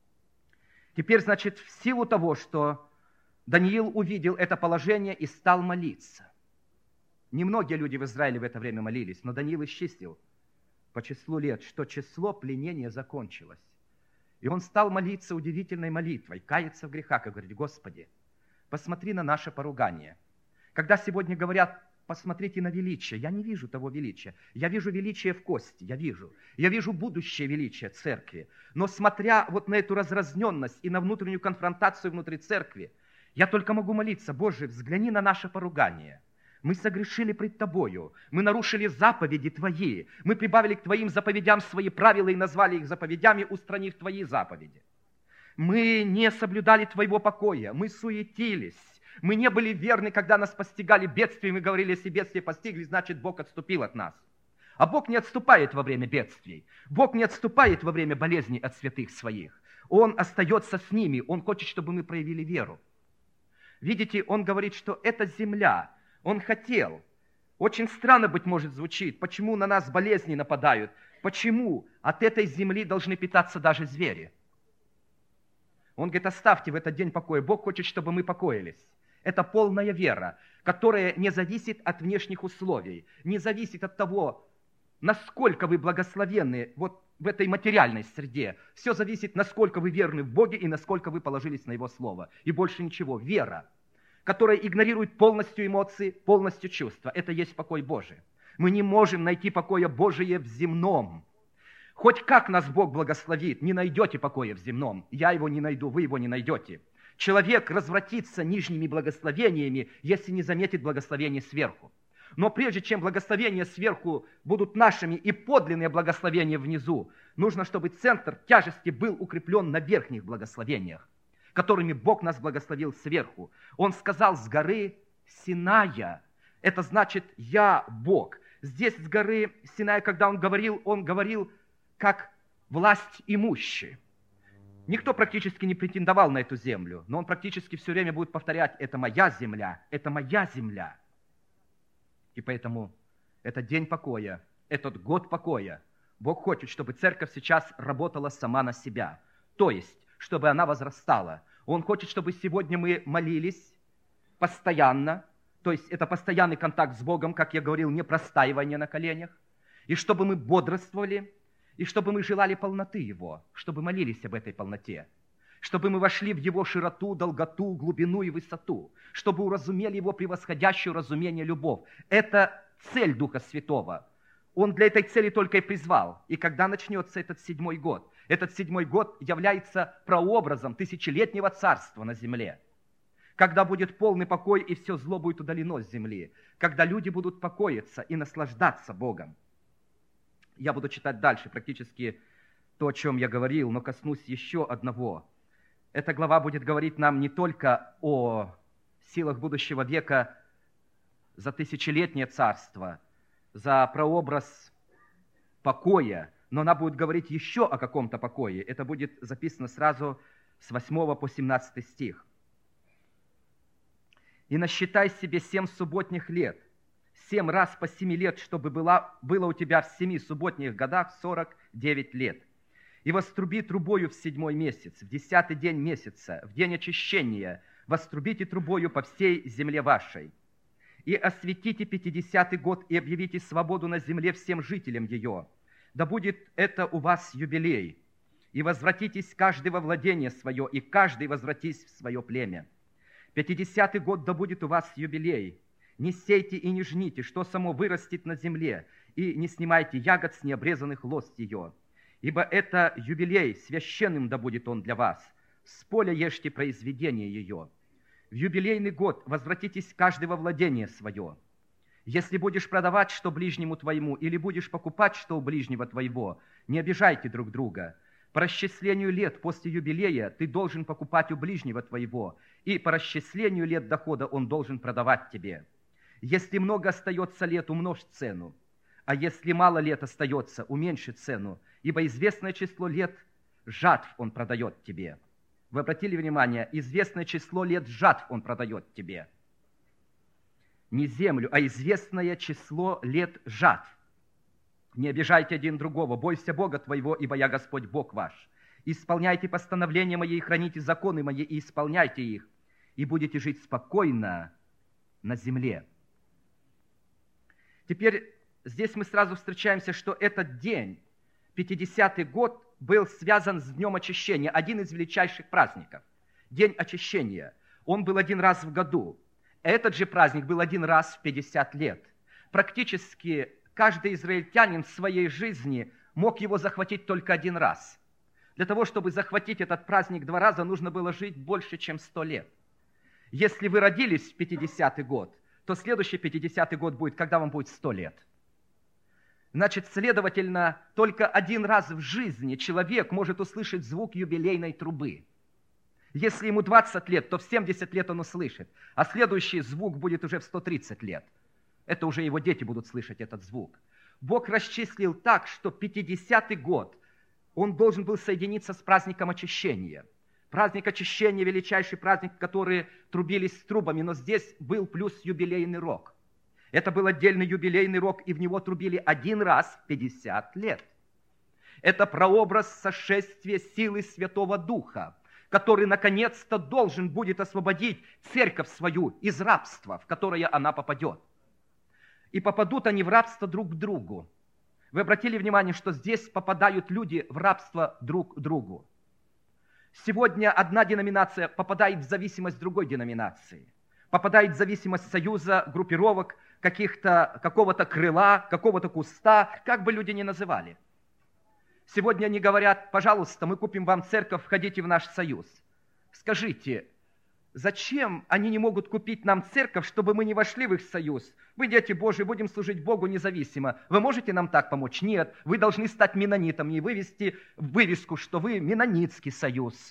Теперь, значит, в силу того, что Даниил увидел это положение и стал молиться. Немногие люди в Израиле в это время молились, но Даниил исчислил по числу лет, что число пленения закончилось. И он стал молиться удивительной молитвой, каяться в грехах и говорить: Господи, посмотри на наше поругание. Когда сегодня говорят: посмотрите на величие, я не вижу того величия. Я вижу величие в кости, я вижу. Я вижу будущее величие церкви. Но смотря вот на эту разразненность и на внутреннюю конфронтацию внутри церкви, я только могу молиться: Боже, взгляни на наше поругание. Мы согрешили пред Тобою, мы нарушили заповеди Твои, мы прибавили к Твоим заповедям свои правила и назвали их заповедями, устранив Твои заповеди. Мы не соблюдали Твоего покоя, мы суетились, мы не были верны, когда нас постигали бедствия, мы говорили, если бедствия постигли, значит, Бог отступил от нас. А Бог не отступает во время бедствий, Бог не отступает во время болезней от святых своих. Он остается с ними, Он хочет, чтобы мы проявили веру. Видите, Он говорит, что эта земля, Он хотел. Очень странно, быть может, звучит, почему на нас болезни нападают, почему от этой земли должны питаться даже звери. Он говорит: оставьте в этот день покой. Бог хочет, чтобы мы покоились. Это полная вера, которая не зависит от внешних условий, не зависит от того, насколько вы благословенны вот в этой материальной среде. Все зависит, насколько вы верны в Боге и насколько вы положились на Его Слово. И больше ничего. Вера, которая игнорирует полностью эмоции, полностью чувства. Это есть покой Божий. Мы не можем найти покоя Божия в земном. Хоть как нас Бог благословит, не найдете покоя в земном. Я его не найду, вы его не найдете. Человек развратится нижними благословениями, если не заметит благословение сверху. Но прежде чем благословения сверху будут нашими и подлинные благословения внизу, нужно, чтобы центр тяжести был укреплен на верхних благословениях, которыми Бог нас благословил сверху. Он сказал с горы Синая. Это значит «Я Бог». Здесь с горы Синая, когда Он говорил, Он говорил как власть имущий. Никто практически не претендовал на эту землю, но Он практически все время будет повторять: это моя земля, это моя земля. И поэтому этот день покоя, этот год покоя, Бог хочет, чтобы церковь сейчас работала сама на себя. То есть, чтобы она возрастала. Он хочет, чтобы сегодня мы молились постоянно, то есть это постоянный контакт с Богом, как я говорил, не простаивание на коленях, и чтобы мы бодрствовали, и чтобы мы желали полноты Его, чтобы молились об этой полноте, чтобы мы вошли в Его широту, долготу, глубину и высоту, чтобы уразумели Его превосходящее разумение любовь. Это цель Духа Святого. Он для этой цели только и призвал. И когда начнется этот седьмой год? Этот седьмой год является прообразом тысячелетнего царства на земле. Когда будет полный покой, и все зло будет удалено с земли. Когда люди будут покоиться и наслаждаться Богом. Я буду читать дальше практически то, о чем я говорил, но коснусь еще одного. Эта глава будет говорить нам не только о силах будущего века за тысячелетнее царство, за прообраз покоя, но она будет говорить еще о каком-то покое. Это будет записано сразу с восьмого по семнадцатый стих. «И насчитай себе семь субботних лет, семь раз по семи лет, чтобы было, было у тебя в семи субботних годах сорок девять лет. И воструби трубою в седьмой месяц, в десятый день месяца, в день очищения, вострубите трубою по всей земле вашей. И осветите пятидесятый год, и объявите свободу на земле всем жителям ее. Да будет это у вас юбилей. И возвратитесь каждый во владение свое, и каждый возвратись в свое племя. Пятидесятый год да будет у вас юбилей. Не сейте и не жните, что само вырастет на земле, и не снимайте ягод с необрезанных лоз ее. Ибо это юбилей, священным да будет он для вас. С поля ешьте произведение ее. В юбилейный год возвратитесь каждый во владение свое. Если будешь продавать что ближнему твоему, или будешь покупать что у ближнего твоего, не обижайте друг друга. По расчислению лет после юбилея ты должен покупать у ближнего твоего, и по расчислению лет дохода он должен продавать тебе. Если много остается лет, умножь цену, а если мало лет остается, уменьши цену, ибо известное число лет жатв он продает тебе. Вы обратили внимание, известное число лет жатв он продает тебе. Не землю, а известное число лет жатв. Не обижайте один другого, бойся Бога твоего, ибо я Господь Бог ваш. Исполняйте постановления мои и храните законы мои, и исполняйте их, и будете жить спокойно на земле. Теперь здесь мы сразу встречаемся, что этот день, пятидесятый год, был связан с Днем Очищения, один из величайших праздников. День Очищения. Он был один раз в году. Этот же праздник был один раз в пятьдесят лет. Практически каждый израильтянин в своей жизни мог его захватить только один раз. Для того, чтобы захватить этот праздник два раза, нужно было жить больше, чем сто лет. Если вы родились в пятидесятый год, то следующий пятидесятый год будет, когда вам будет сто лет. Значит, следовательно, только один раз в жизни человек может услышать звук юбилейной трубы. Если ему двадцать лет, то в семьдесят лет он услышит, а следующий звук будет уже в сто тридцать лет. Это уже его дети будут слышать этот звук. Бог расчислил так, что пятидесятый год, он должен был соединиться с праздником Очищения. Праздник Очищения – величайший праздник, который трубились с трубами, но здесь был плюс юбилейный рог. Это был отдельный юбилейный рог, и в него трубили один раз в пятьдесят лет. Это прообраз сошествия силы Святого Духа, который наконец-то должен будет освободить церковь свою из рабства, в которое она попадет. И попадут они в рабство друг к другу. Вы обратили внимание, что здесь попадают люди в рабство друг к другу. Сегодня одна деноминация попадает в зависимость другой деноминации, попадает в зависимость союза, группировок, каких-то, какого-то крыла, какого-то куста, как бы люди ни называли. Сегодня они говорят: пожалуйста, мы купим вам церковь, входите в наш союз. Скажите, зачем они не могут купить нам церковь, чтобы мы не вошли в их союз? Мы, дети Божьи, будем служить Богу независимо. Вы можете нам так помочь? Нет. Вы должны стать менонитами и вывести вывеску, что вы менонитский союз.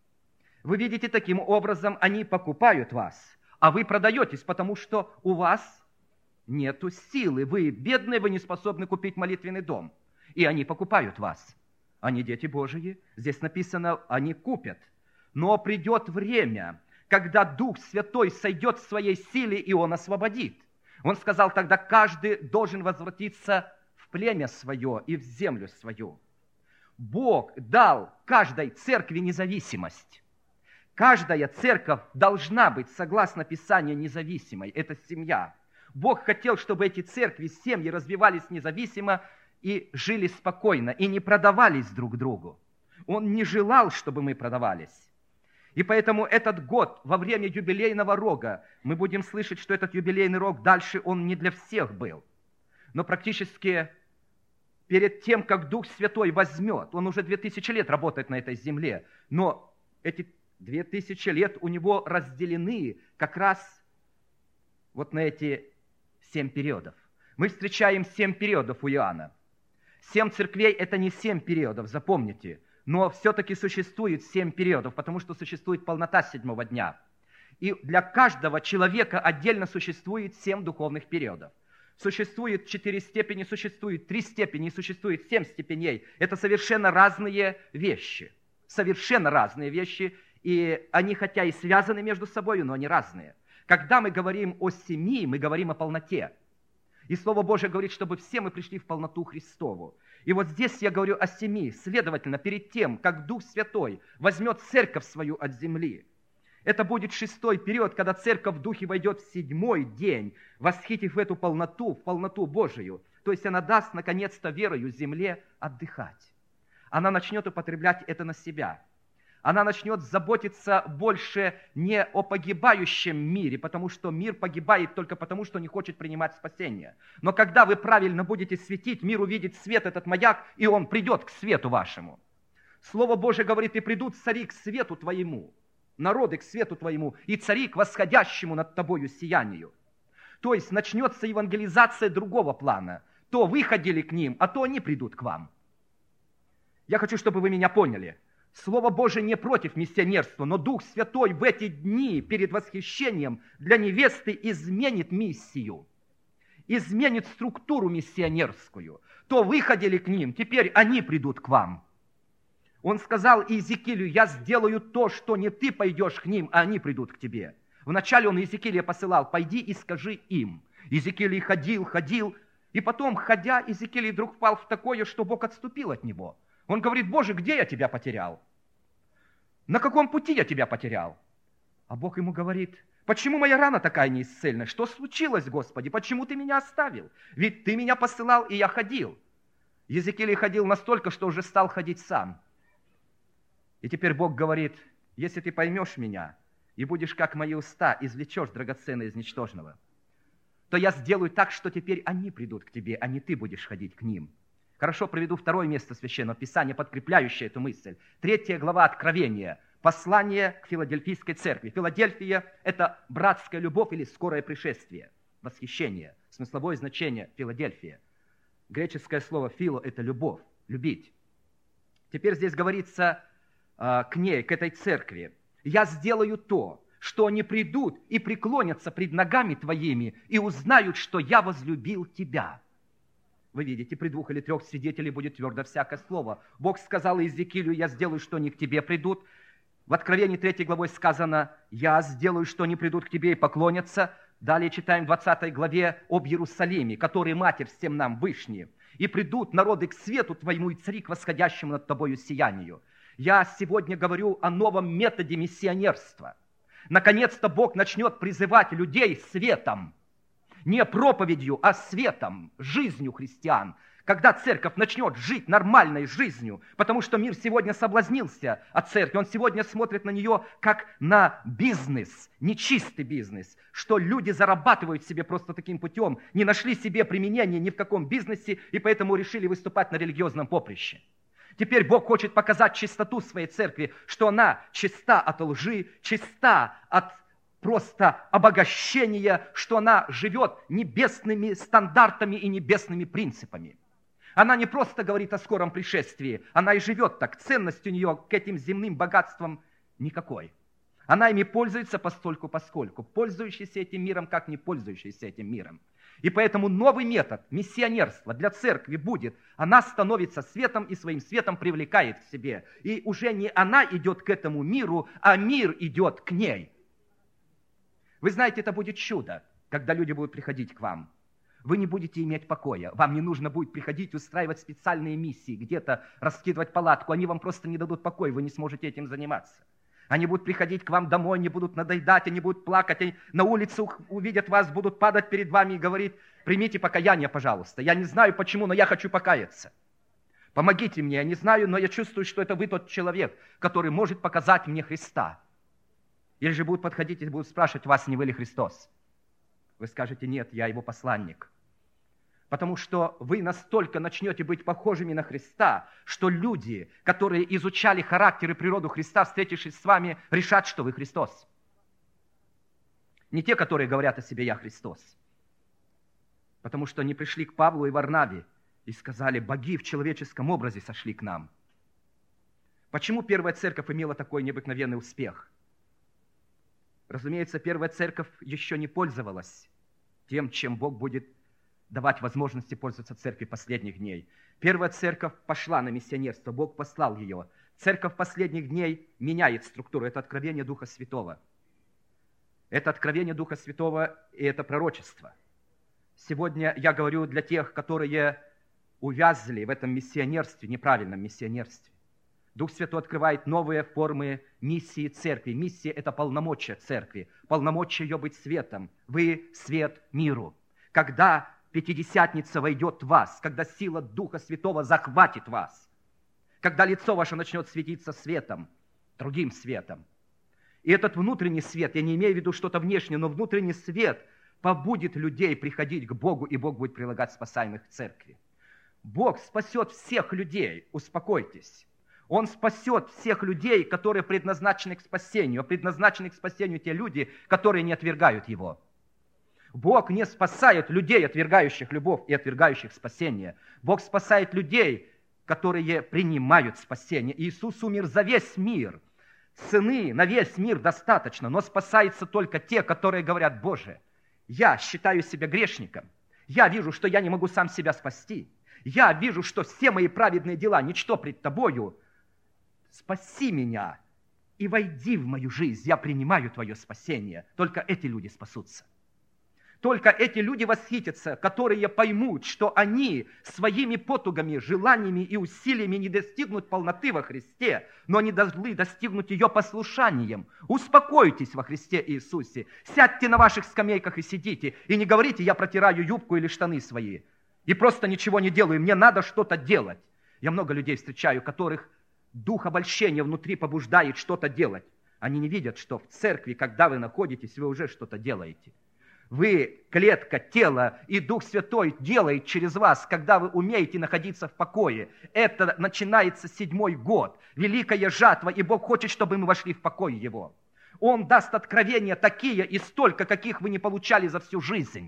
Вы видите, таким образом они покупают вас, а вы продаетесь, потому что у вас нету силы. Вы бедные, вы не способны купить молитвенный дом. И они покупают вас. Они дети Божьи. Здесь написано, они купят. Но придет время, когда Дух Святой сойдет в своей силе, и Он освободит. Он сказал, тогда каждый должен возвратиться в племя свое и в землю свою. Бог дал каждой церкви независимость. Каждая церковь должна быть, согласно Писанию, независимой. Это семья. Бог хотел, чтобы эти церкви, семьи развивались независимо и жили спокойно, и не продавались друг другу. Он не желал, чтобы мы продавались. И поэтому этот год, во время юбилейного рога, мы будем слышать, что этот юбилейный рог дальше, он не для всех был. Но практически перед тем, как Дух Святой возьмет, он уже две тысячи лет работает на этой земле, но эти две тысячи лет у него разделены как раз вот на эти семь периодов. Мы встречаем семь периодов у Иоанна. Семь церквей – это не семь периодов, запомните. Но все-таки существует семь периодов, потому что существует полнота седьмого дня. И для каждого человека отдельно существует семь духовных периодов. Существует четыре степени, существует три степени, существует семь степеней. Это совершенно разные вещи. Совершенно разные вещи. И они хотя и связаны между собой, но они разные. Когда мы говорим о семи, мы говорим о полноте. И Слово Божие говорит, чтобы все мы пришли в полноту Христову. И вот здесь я говорю о семи. Следовательно, перед тем, как Дух Святой возьмет церковь свою от земли, Это будет шестой период, когда церковь в духе войдет в седьмой день, восхитив эту полноту, в полноту Божию. То есть она даст, наконец-то, верою земле отдыхать. Она начнет употреблять это на себя. Она начнет заботиться больше не о погибающем мире, потому что мир погибает только потому, что не хочет принимать спасение. Но когда вы правильно будете светить, мир увидит свет, этот маяк, и он придет к свету вашему. Слово Божие говорит: и придут цари к свету твоему, народы к свету твоему, и цари к восходящему над тобою сиянию. То есть начнется евангелизация другого плана. То вы ходили к ним, а то они придут к вам. Я хочу, чтобы вы меня поняли. Слово Божие не против миссионерства, но Дух Святой в эти дни перед восхищением для невесты изменит миссию, изменит структуру миссионерскую. То вы ходили к ним, теперь они придут к вам. Он сказал Иезекиилю: я сделаю то, что не ты пойдешь к ним, а они придут к тебе. Вначале он Иезекииля посылал: пойди и скажи им. Иезекииль ходил, ходил, и потом, ходя, Иезекииль вдруг впал в такое, что Бог отступил от него. Он говорит: Боже, где я тебя потерял? На каком пути я тебя потерял? А Бог ему говорит: почему моя рана такая неисцельная? Что случилось, Господи? Почему ты меня оставил? Ведь ты меня посылал, и я ходил. Иезекииль ходил настолько, что уже стал ходить сам. И теперь Бог говорит: если ты поймешь меня и будешь, как мои уста, извлечешь драгоценное из ничтожного, то я сделаю так, что теперь они придут к тебе, а не ты будешь ходить к ним. Хорошо, приведу второе место Священного Писания, подкрепляющее эту мысль. Третья глава Откровения. Послание к Филадельфийской церкви. Филадельфия – это братская любовь или скорое пришествие, восхищение. Смысловое значение Филадельфия. Греческое слово «фило» – это любовь, любить. Теперь здесь говорится э, к ней, к этой церкви. «Я сделаю то, что они придут и преклонятся пред ногами твоими и узнают, что я возлюбил тебя». Вы видите, при двух или трех свидетелей будет твердо всякое слово. Бог сказал Иезекиилю: я сделаю, что они к тебе придут. В Откровении третьей главой сказано: я сделаю, что они придут к тебе и поклонятся. Далее читаем в двадцатой главе об Иерусалиме, который Матерь всем нам вышний. И придут народы к свету твоему, и цари к восходящему над тобою сиянию. Я сегодня говорю о новом методе миссионерства. Наконец-то Бог начнет призывать людей светом. Не проповедью, а светом, жизнью христиан. Когда церковь начнет жить нормальной жизнью, потому что мир сегодня соблазнился от церкви, он сегодня смотрит на нее как на бизнес, нечистый бизнес, что люди зарабатывают себе просто таким путем, не нашли себе применения ни в каком бизнесе, и поэтому решили выступать на религиозном поприще. Теперь Бог хочет показать чистоту своей церкви, что она чиста от лжи, чиста от просто обогащение, что она живет небесными стандартами и небесными принципами. Она не просто говорит о скором пришествии, она и живет так. Ценность у нее к этим земным богатствам никакой. Она ими пользуется постольку поскольку, пользующийся этим миром, как не пользующийся этим миром. И поэтому новый метод миссионерства для церкви будет: она становится светом и своим светом привлекает к себе. И уже не она идет к этому миру, а мир идет к ней. Вы знаете, это будет чудо, когда люди будут приходить к вам. Вы не будете иметь покоя. Вам не нужно будет приходить, устраивать специальные миссии, где-то раскидывать палатку. Они вам просто не дадут покоя, вы не сможете этим заниматься. Они будут приходить к вам домой, они будут надоедать, они будут плакать, они на улице увидят вас, будут падать перед вами и говорить: примите покаяние, пожалуйста. Я не знаю почему, но я хочу покаяться. Помогите мне, я не знаю, но я чувствую, что это вы тот человек, который может показать мне Христа. Или же будут подходить и будут спрашивать вас: не вы ли Христос? Вы скажете: нет, я его посланник. Потому что вы настолько начнете быть похожими на Христа, что люди, которые изучали характер и природу Христа, встретившись с вами, решат, что вы Христос. Не те, которые говорят о себе: я Христос. Потому что они пришли к Павлу и Варнаве и сказали: боги в человеческом образе сошли к нам. Почему первая церковь имела такой необыкновенный успех? Разумеется, первая церковь еще не пользовалась тем, чем Бог будет давать возможности пользоваться церкви последних дней. Первая церковь пошла на миссионерство, Бог послал ее. Церковь последних дней меняет структуру. Это откровение Духа Святого. Это откровение Духа Святого и это пророчество. Сегодня я говорю для тех, которые увязли в этом миссионерстве, неправильном миссионерстве. Дух Святой открывает новые формы миссии церкви. Миссия – это полномочия церкви, полномочия ее быть светом. Вы – свет миру. Когда Пятидесятница войдет в вас, когда сила Духа Святого захватит вас, когда лицо ваше начнет светиться светом, другим светом. И этот внутренний свет, я не имею в виду что-то внешнее, но внутренний свет побудит людей приходить к Богу, и Бог будет прилагать спасаемых к церкви. Бог спасет всех людей, успокойтесь. Он спасет всех людей, которые предназначены к спасению. А предназначены к спасению те люди, которые не отвергают Его. Бог не спасает людей, отвергающих любовь и отвергающих спасение. Бог спасает людей, которые принимают спасение. Иисус умер за весь мир. Цены на весь мир достаточно, но спасаются только те, которые говорят: Боже, я считаю себя грешником. Я вижу, что я не могу сам себя спасти. Я вижу, что все мои праведные дела ничто пред Тобою. Спаси меня и войди в мою жизнь. Я принимаю Твое спасение. Только эти люди спасутся. Только эти люди восхитятся, которые поймут, что они своими потугами, желаниями и усилиями не достигнут полноты во Христе, но они должны достигнуть ее послушанием. Успокойтесь во Христе Иисусе, сядьте на ваших скамейках и сидите, и не говорите: я протираю юбку или штаны свои, и просто ничего не делаю, мне надо что-то делать. Я много людей встречаю, которых дух обольщения внутри побуждает что-то делать. Они не видят, что в церкви, когда вы находитесь, вы уже что-то делаете. Вы клетка тела, и Дух Святой делает через вас, когда вы умеете находиться в покое. Это начинается седьмой год, великая жатва, и Бог хочет, чтобы мы вошли в покой Его. Он даст откровения такие и столько, каких вы не получали за всю жизнь.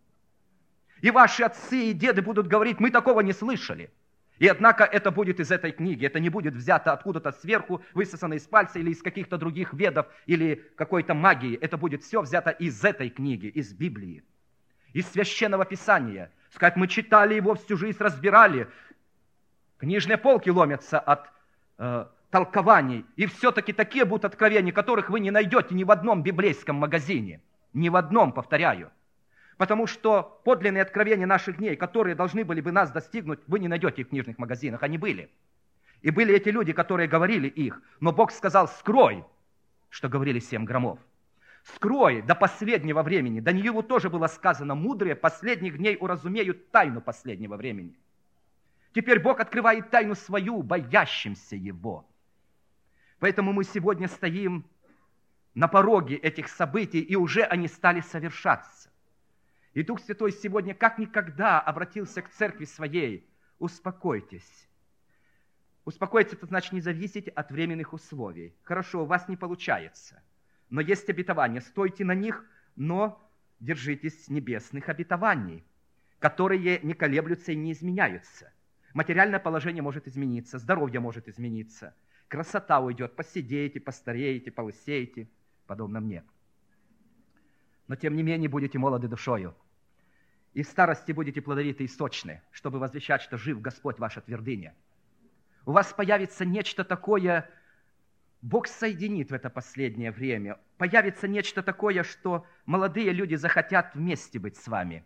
И ваши отцы и деды будут говорить: мы такого не слышали. И однако это будет из этой книги, это не будет взято откуда-то сверху, высосано из пальца или из каких-то других ведов, или какой-то магии. Это будет все взято из этой книги, из Библии, из Священного Писания. Сказать: мы читали его всю жизнь, разбирали. Книжные полки ломятся от э, толкований, и все-таки такие будут откровения, которых вы не найдете ни в одном библейском магазине. Ни в одном, повторяю. Потому что подлинные откровения наших дней, которые должны были бы нас достигнуть, вы не найдете их в книжных магазинах, они были. И были эти люди, которые говорили их, но Бог сказал: скрой, что говорили семь громов. Скрой до последнего времени. Даниилу тоже было сказано: мудрые последних дней уразумеют тайну последнего времени. Теперь Бог открывает тайну свою боящимся Его. Поэтому мы сегодня стоим на пороге этих событий, и уже они стали совершаться. И Дух Святой сегодня как никогда обратился к церкви своей: успокойтесь. Успокоиться – это значит не зависеть от временных условий. Хорошо, у вас не получается, но есть обетования, стойте на них, но держитесь небесных обетований, которые не колеблются и не изменяются. Материальное положение может измениться, здоровье может измениться, красота уйдет, посидеете, постареете, полысеете, подобно мне. Но тем не менее будете молоды душою. И в старости будете плодовиты и сочны, чтобы возвещать, что жив Господь ваша твердыня. У вас появится нечто такое, Бог соединит в это последнее время. Появится нечто такое, что молодые люди захотят вместе быть с вами.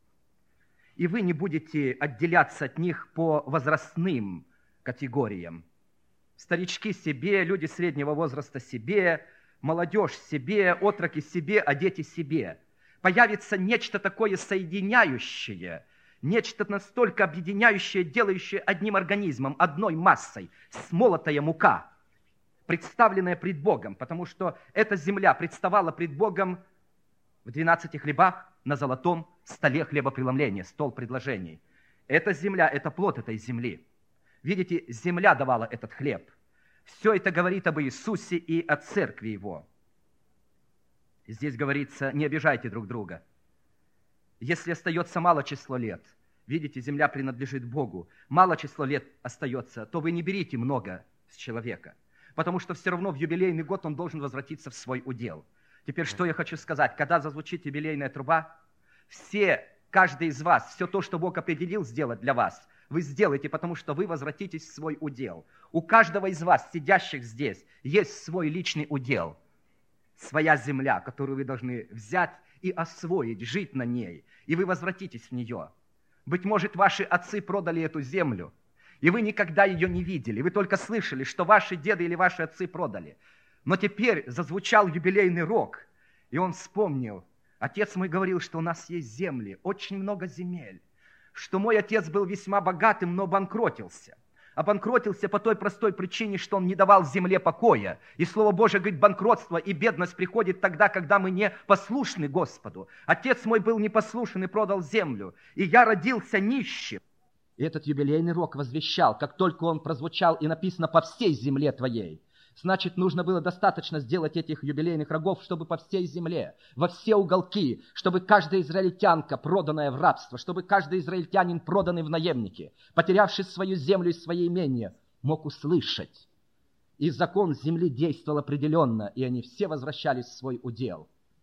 И вы не будете отделяться от них по возрастным категориям. Старички себе, люди среднего возраста себе, молодежь себе, отроки себе, а дети себе. Появится нечто такое соединяющее, нечто настолько объединяющее, делающее одним организмом, одной массой, смолотая мука, представленная пред Богом, потому что эта земля представала пред Богом в двенадцати хлебах на золотом столе хлебопреломления, стол предложений. Эта земля, это плод этой земли. Видите, земля давала этот хлеб. Все это говорит об Иисусе и о церкви Его. Здесь говорится: не обижайте друг друга. Если остается мало число лет, видите, земля принадлежит Богу, мало число лет остается, то вы не берите много с человека, потому что все равно в юбилейный год он должен возвратиться в свой удел. Теперь что я хочу сказать? Когда зазвучит юбилейная труба, все, каждый из вас, все то, что Бог определил сделать для вас, вы сделаете, потому что вы возвратитесь в свой удел. У каждого из вас, сидящих здесь, есть свой личный удел. Своя земля, которую вы должны взять и освоить, жить на ней, и вы возвратитесь в нее. Быть может, ваши отцы продали эту землю, и вы никогда ее не видели. Вы только слышали, что ваши деды или ваши отцы продали. Но теперь зазвучал юбилейный рог, и он вспомнил. Отец мой говорил, что у нас есть земли, очень много земель, что мой отец был весьма богатым, но банкротился. Обанкротился по той простой причине, что он не давал земле покоя. И Слово Божие говорит, банкротство и бедность приходит тогда, когда мы не послушны Господу. Отец мой был непослушен и продал землю, и я родился нищим. И этот юбилейный рог возвещал, как только он прозвучал и написано «по всей земле твоей». Значит, нужно было достаточно сделать этих юбилейных рогов, чтобы по всей земле, во все уголки, чтобы каждая израильтянка, проданная в рабство, чтобы каждый израильтянин, проданный в наемники, потерявший свою землю и свои имения, мог услышать. И закон земли действовал определенно, и они все возвращались в свой удел.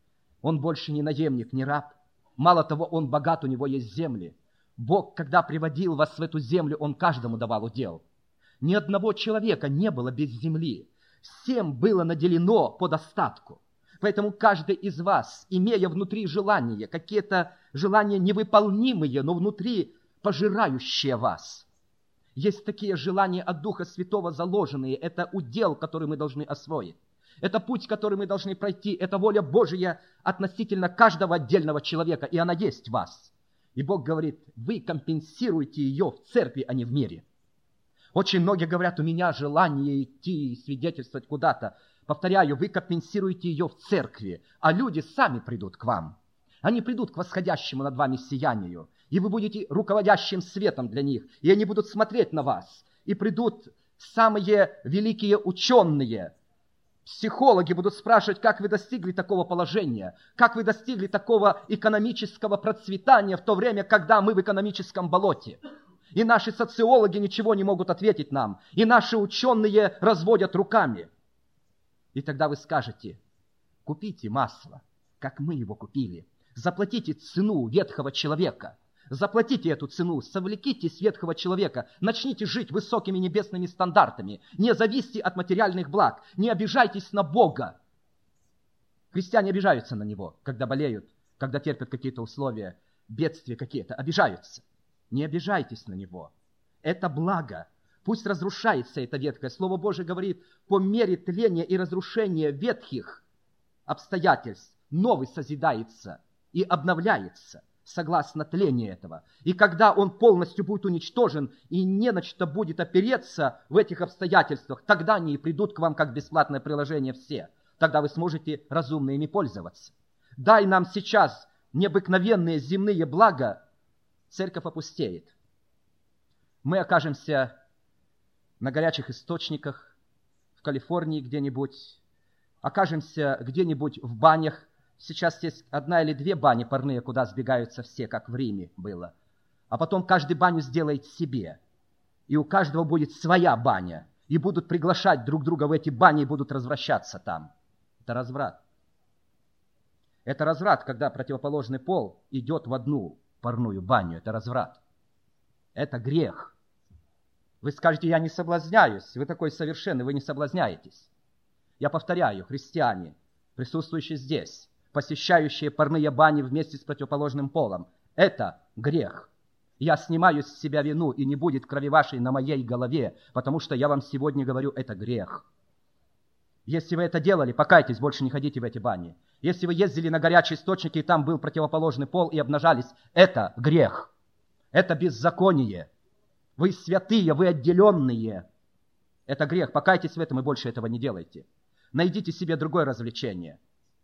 Он больше не наемник, не раб. Мало того, он богат, у него есть земли. Бог, когда приводил вас в эту землю, он каждому давал удел. Ни одного человека не было без земли. Всем было наделено по достатку. Поэтому каждый из вас, имея внутри желания, какие-то желания невыполнимые, но внутри пожирающие вас, есть такие желания от Духа Святого заложенные, это удел, который мы должны освоить. Это путь, который мы должны пройти, это воля Божия относительно каждого отдельного человека, и она есть в вас. И Бог говорит, вы компенсируете ее в церкви, а не в мире. Очень многие говорят, у меня желание идти и свидетельствовать куда-то. Повторяю, вы компенсируете ее в церкви, а люди сами придут к вам. Они придут к восходящему над вами сиянию, и вы будете руководящим светом для них, и они будут смотреть на вас, и придут самые великие ученые, психологи будут спрашивать, как вы достигли такого положения, как вы достигли такого экономического процветания в то время, когда мы в экономическом болоте. И наши социологи ничего не могут ответить нам. И наши ученые разводят руками. И тогда вы скажете, купите масло, как мы его купили. Заплатите цену ветхого человека. Заплатите эту цену, совлекитесь ветхого человека. Начните жить высокими небесными стандартами. Не зависите от материальных благ. Не обижайтесь на Бога. Христиане обижаются на Него, когда болеют, когда терпят какие-то условия, бедствия какие-то. Обижаются. Не обижайтесь на него. Это благо. Пусть разрушается это ветхое. Слово Божие говорит, по мере тления и разрушения ветхих обстоятельств новый созидается и обновляется согласно тлению этого. И когда он полностью будет уничтожен и не на что будет опереться в этих обстоятельствах, тогда они и придут к вам как бесплатное приложение все. Тогда вы сможете разумно ими пользоваться. Дай нам сейчас необыкновенные земные блага, церковь опустеет. Мы окажемся на горячих источниках, в Калифорнии где-нибудь, окажемся где-нибудь в банях. Сейчас есть одна или две бани парные, куда сбегаются все, как в Риме было. А потом каждый баню сделает себе. И у каждого будет своя баня. И будут приглашать друг друга в эти бани и будут развращаться там. Это разврат. Это разврат, когда противоположный пол идет в одну парную баню. Это разврат. Это грех. Вы скажете, я не соблазняюсь. Вы такой совершенный, вы не соблазняетесь. Я повторяю, христиане, присутствующие здесь, посещающие парные бани вместе с противоположным полом, это грех. Я снимаю с себя вину, и не будет крови вашей на моей голове, потому что я вам сегодня говорю, это грех. Если вы это делали, покайтесь, больше не ходите в эти бани. Если вы ездили на горячие источники, и там был противоположный пол, и обнажались, это грех. Это беззаконие. Вы святые, вы отделенные. Это грех. Покайтесь в этом и больше этого не делайте. Найдите себе другое развлечение.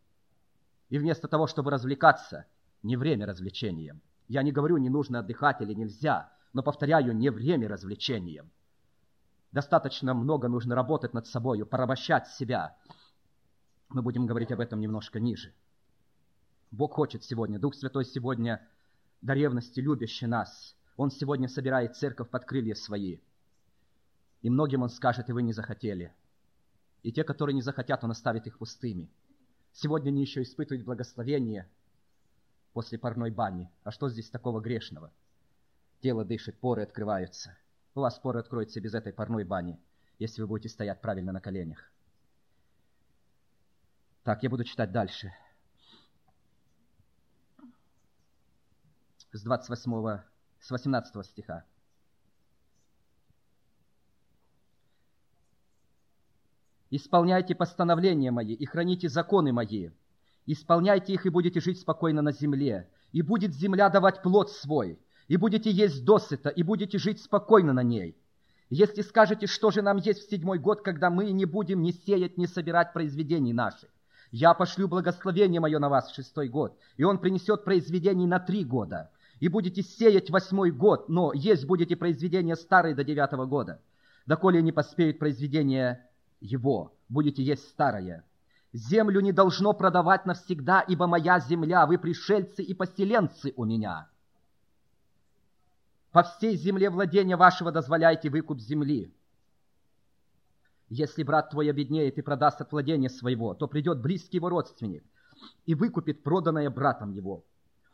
И вместо того, чтобы развлекаться, не время развлечениям. Я не говорю, не нужно отдыхать или нельзя, но, повторяю, не время развлечениям. Достаточно много нужно работать над собой, порабощать себя. Мы будем говорить об этом немножко ниже. Бог хочет сегодня, Дух Святой сегодня до ревности любящий нас. Он сегодня собирает церковь под крылья свои. И многим Он скажет, и вы не захотели. И те, которые не захотят, Он оставит их пустыми. Сегодня они еще испытывают благословение после парной бани. А что здесь такого грешного? Тело дышит, поры открываются. У вас поры откроются без этой парной бани, если вы будете стоять правильно на коленях. Так, я буду читать дальше. С двадцать восьмого, с восемнадцатого стиха. Исполняйте постановления мои и храните законы мои. Исполняйте их, и будете жить спокойно на земле. И будет земля давать плод свой, и будете есть досыта, и будете жить спокойно на ней. Если скажете, что же нам есть в седьмой год, когда мы не будем ни сеять, ни собирать произведений наших, я пошлю благословение мое на вас в шестой год, и он принесет произведений на три года. И будете сеять восьмой год, но есть будете произведения старые до девятого года. Доколе не поспеют произведения его, будете есть старое. Землю не должно продавать навсегда, ибо моя земля, вы пришельцы и поселенцы у меня. По всей земле владения вашего дозволяйте выкуп земли. Если брат твой обеднеет и продаст от владения своего, то придет близкий его родственник и выкупит проданное братом его.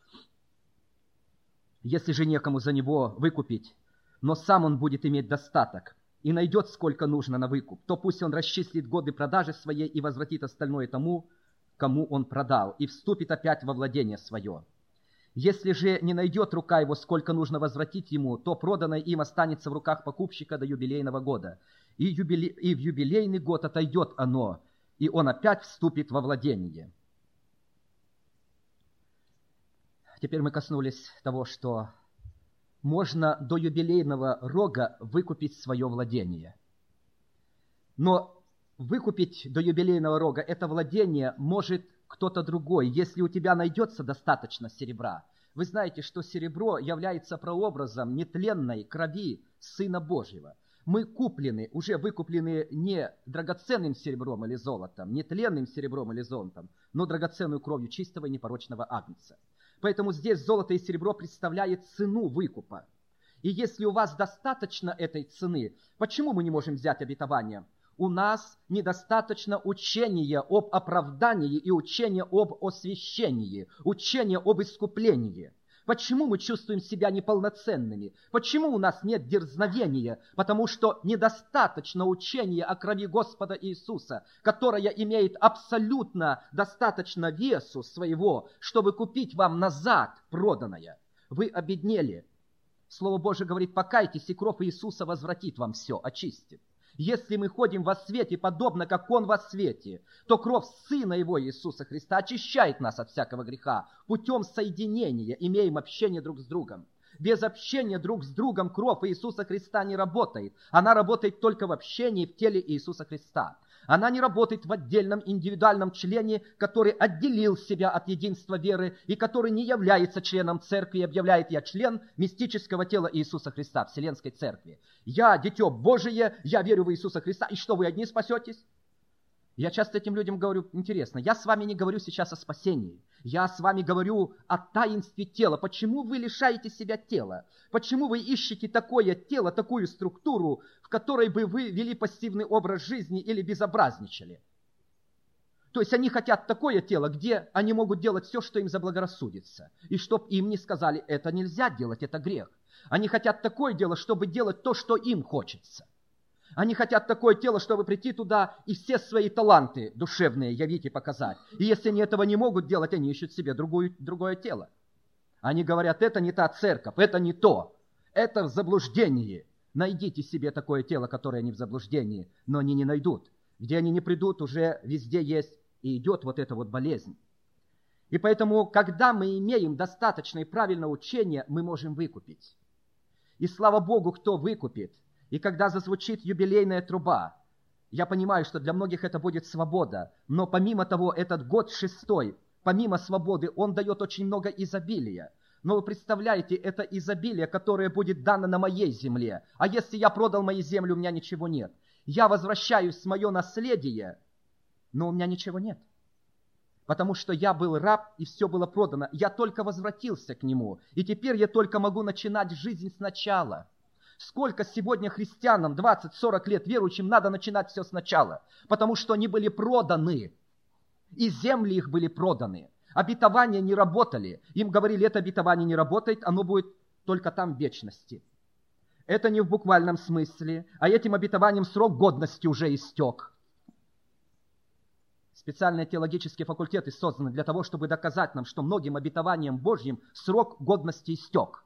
Если же некому за него выкупить, но сам он будет иметь достаток и найдет, сколько нужно на выкуп, то пусть он расчислит годы продажи своей и возвратит остальное тому, кому он продал, и вступит опять во владение свое. Если же не найдет рука его, сколько нужно возвратить ему, то проданное им останется в руках покупщика до юбилейного года. И, юбиле... и в юбилейный год отойдет оно, и он опять вступит во владение. Теперь мы коснулись того, что можно до юбилейного рога выкупить свое владение. Но выкупить до юбилейного рога это владение может кто-то другой, если у тебя найдется достаточно серебра. Вы знаете, что серебро является прообразом нетленной крови Сына Божьего. Мы куплены, уже выкуплены не драгоценным серебром или золотом, не тленным серебром или золотом, но драгоценную кровью чистого и непорочного агнца. Поэтому здесь золото и серебро представляет цену выкупа. И если у вас достаточно этой цены, почему мы не можем взять обетование? У нас недостаточно учения об оправдании и учения об освящении, учения об искуплении. Почему мы чувствуем себя неполноценными? Почему у нас нет дерзновения? Потому что недостаточно учения о крови Господа Иисуса, которая имеет абсолютно достаточно весу своего, чтобы купить вам назад проданное. Вы обеднели. Слово Божие говорит: покайтесь, и кровь Иисуса возвратит вам все, очистит. Если мы ходим во свете, подобно как Он во свете, то кровь Сына Его Иисуса Христа очищает нас от всякого греха. Путем соединения имеем общение друг с другом. Без общения друг с другом кровь Иисуса Христа не работает. Она работает только в общении в теле Иисуса Христа. Она не работает в отдельном индивидуальном члене, который отделил себя от единства веры и который не является членом церкви и объявляет: я член мистического тела Иисуса Христа, Вселенской церкви. Я дитё Божие, я верю в Иисуса Христа, и что, вы одни спасетесь? Я часто этим людям говорю: интересно, я с вами не говорю сейчас о спасении. Я с вами говорю о таинстве тела. Почему вы лишаете себя тела? Почему вы ищете такое тело, такую структуру, в которой бы вы вели пассивный образ жизни или безобразничали? То есть они хотят такое тело, где они могут делать все, что им заблагорассудится. И чтоб им не сказали: это нельзя делать, это грех. Они хотят такое дело, чтобы делать то, что им хочется. Они хотят такое тело, чтобы прийти туда и все свои таланты душевные явить и показать. И если они этого не могут делать, они ищут себе другую, другое тело. Они говорят: это не та церковь, это не то, это в заблуждении. Найдите себе такое тело, которое не в заблуждении, но они не найдут. Где они не придут, уже везде есть и идет вот эта вот болезнь. И поэтому, когда мы имеем достаточное и правильное учение, мы можем выкупить. И слава Богу, кто выкупит. И когда зазвучит юбилейная труба, я понимаю, что для многих это будет свобода, но помимо того, этот год шестой, помимо свободы, он дает очень много изобилия. Но вы представляете, это изобилие, которое будет дано на моей земле. А если я продал мою землю, у меня ничего нет. Я возвращаюсь в мое наследие, но у меня ничего нет. Потому что я был раб, и все было продано. Я только возвратился к нему, и теперь я только могу начинать жизнь сначала. Сколько сегодня христианам, двадцать-сорок лет верующим, надо начинать все сначала, потому что они были проданы, и земли их были проданы. Обетования не работали. Им говорили: это обетование не работает, оно будет только там в вечности. Это не в буквальном смысле, а этим обетованием срок годности уже истек. Специальные теологические факультеты созданы для того, чтобы доказать нам, что многим обетованиям Божьим срок годности истек.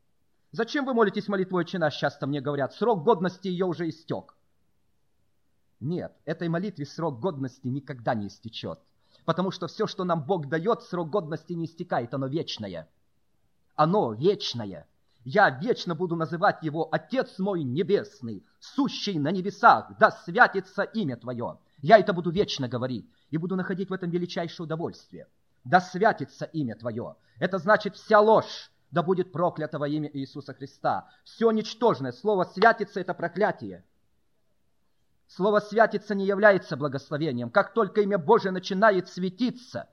Зачем вы молитесь молитвой «Отче наш», часто мне говорят, срок годности ее уже истек. Нет, этой молитве срок годности никогда не истечет. Потому что все, что нам Бог дает, срок годности не истекает, оно вечное. Оно вечное. Я вечно буду называть Его Отец мой Небесный, сущий на небесах, да святится имя Твое. Я это буду вечно говорить и буду находить в этом величайшее удовольствие. Да святится имя Твое. Это значит вся ложь, да будет проклято во имя Иисуса Христа. Все ничтожное. Слово «святится» — это проклятие. Слово «святится» не является благословением. Как только имя Божие начинает светиться,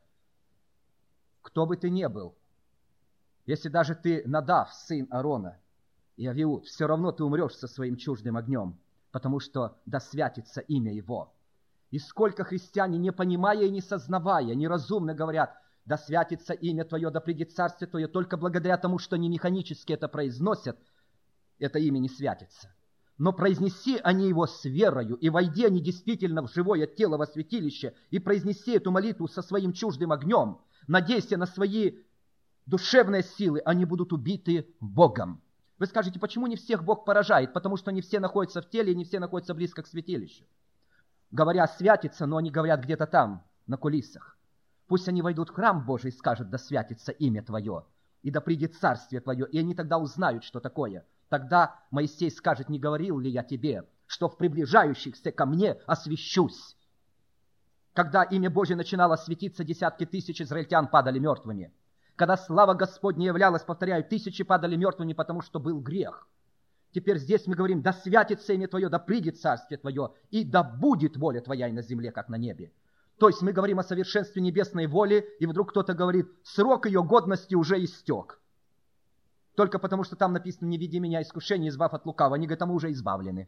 кто бы ты ни был, если даже ты Надав, сын Аарона, и Авиуд, все равно ты умрешь со своим чуждым огнем, потому что да святится имя Его. И сколько христиане, не понимая и не сознавая, неразумно говорят: да святится имя Твое, да придет царствие Твое, только благодаря тому, что они механически это произносят, это имя не святится. Но произнеси они его с верою, и войди они действительно в живое тело во святилище, и произнеси эту молитву со своим чуждым огнем, надейся на свои душевные силы, они будут убиты Богом. Вы скажете, почему не всех Бог поражает? Потому что не все находятся в теле, и не все находятся близко к святилищу. Говоря святится, но они говорят где-то там, на кулисах. Пусть они войдут в храм Божий и скажут: да святится имя Твое, и да придет царствие Твое, и они тогда узнают, что такое. Тогда Моисей скажет: не говорил ли я тебе, что в приближающихся ко мне освящусь? Когда имя Божие начинало светиться, десятки тысяч израильтян падали мертвыми. Когда слава Господня являлась, повторяю, тысячи падали мертвыми, потому что был грех. Теперь здесь мы говорим: да святится имя Твое, да придет царствие Твое, и да будет воля Твоя и на земле, как на небе. То есть мы говорим о совершенстве небесной воли, и вдруг кто-то говорит: срок ее годности уже истек. Только потому, что там написано: не веди меня искушение, избавь от лукавого. Они говорят: а мы уже избавлены.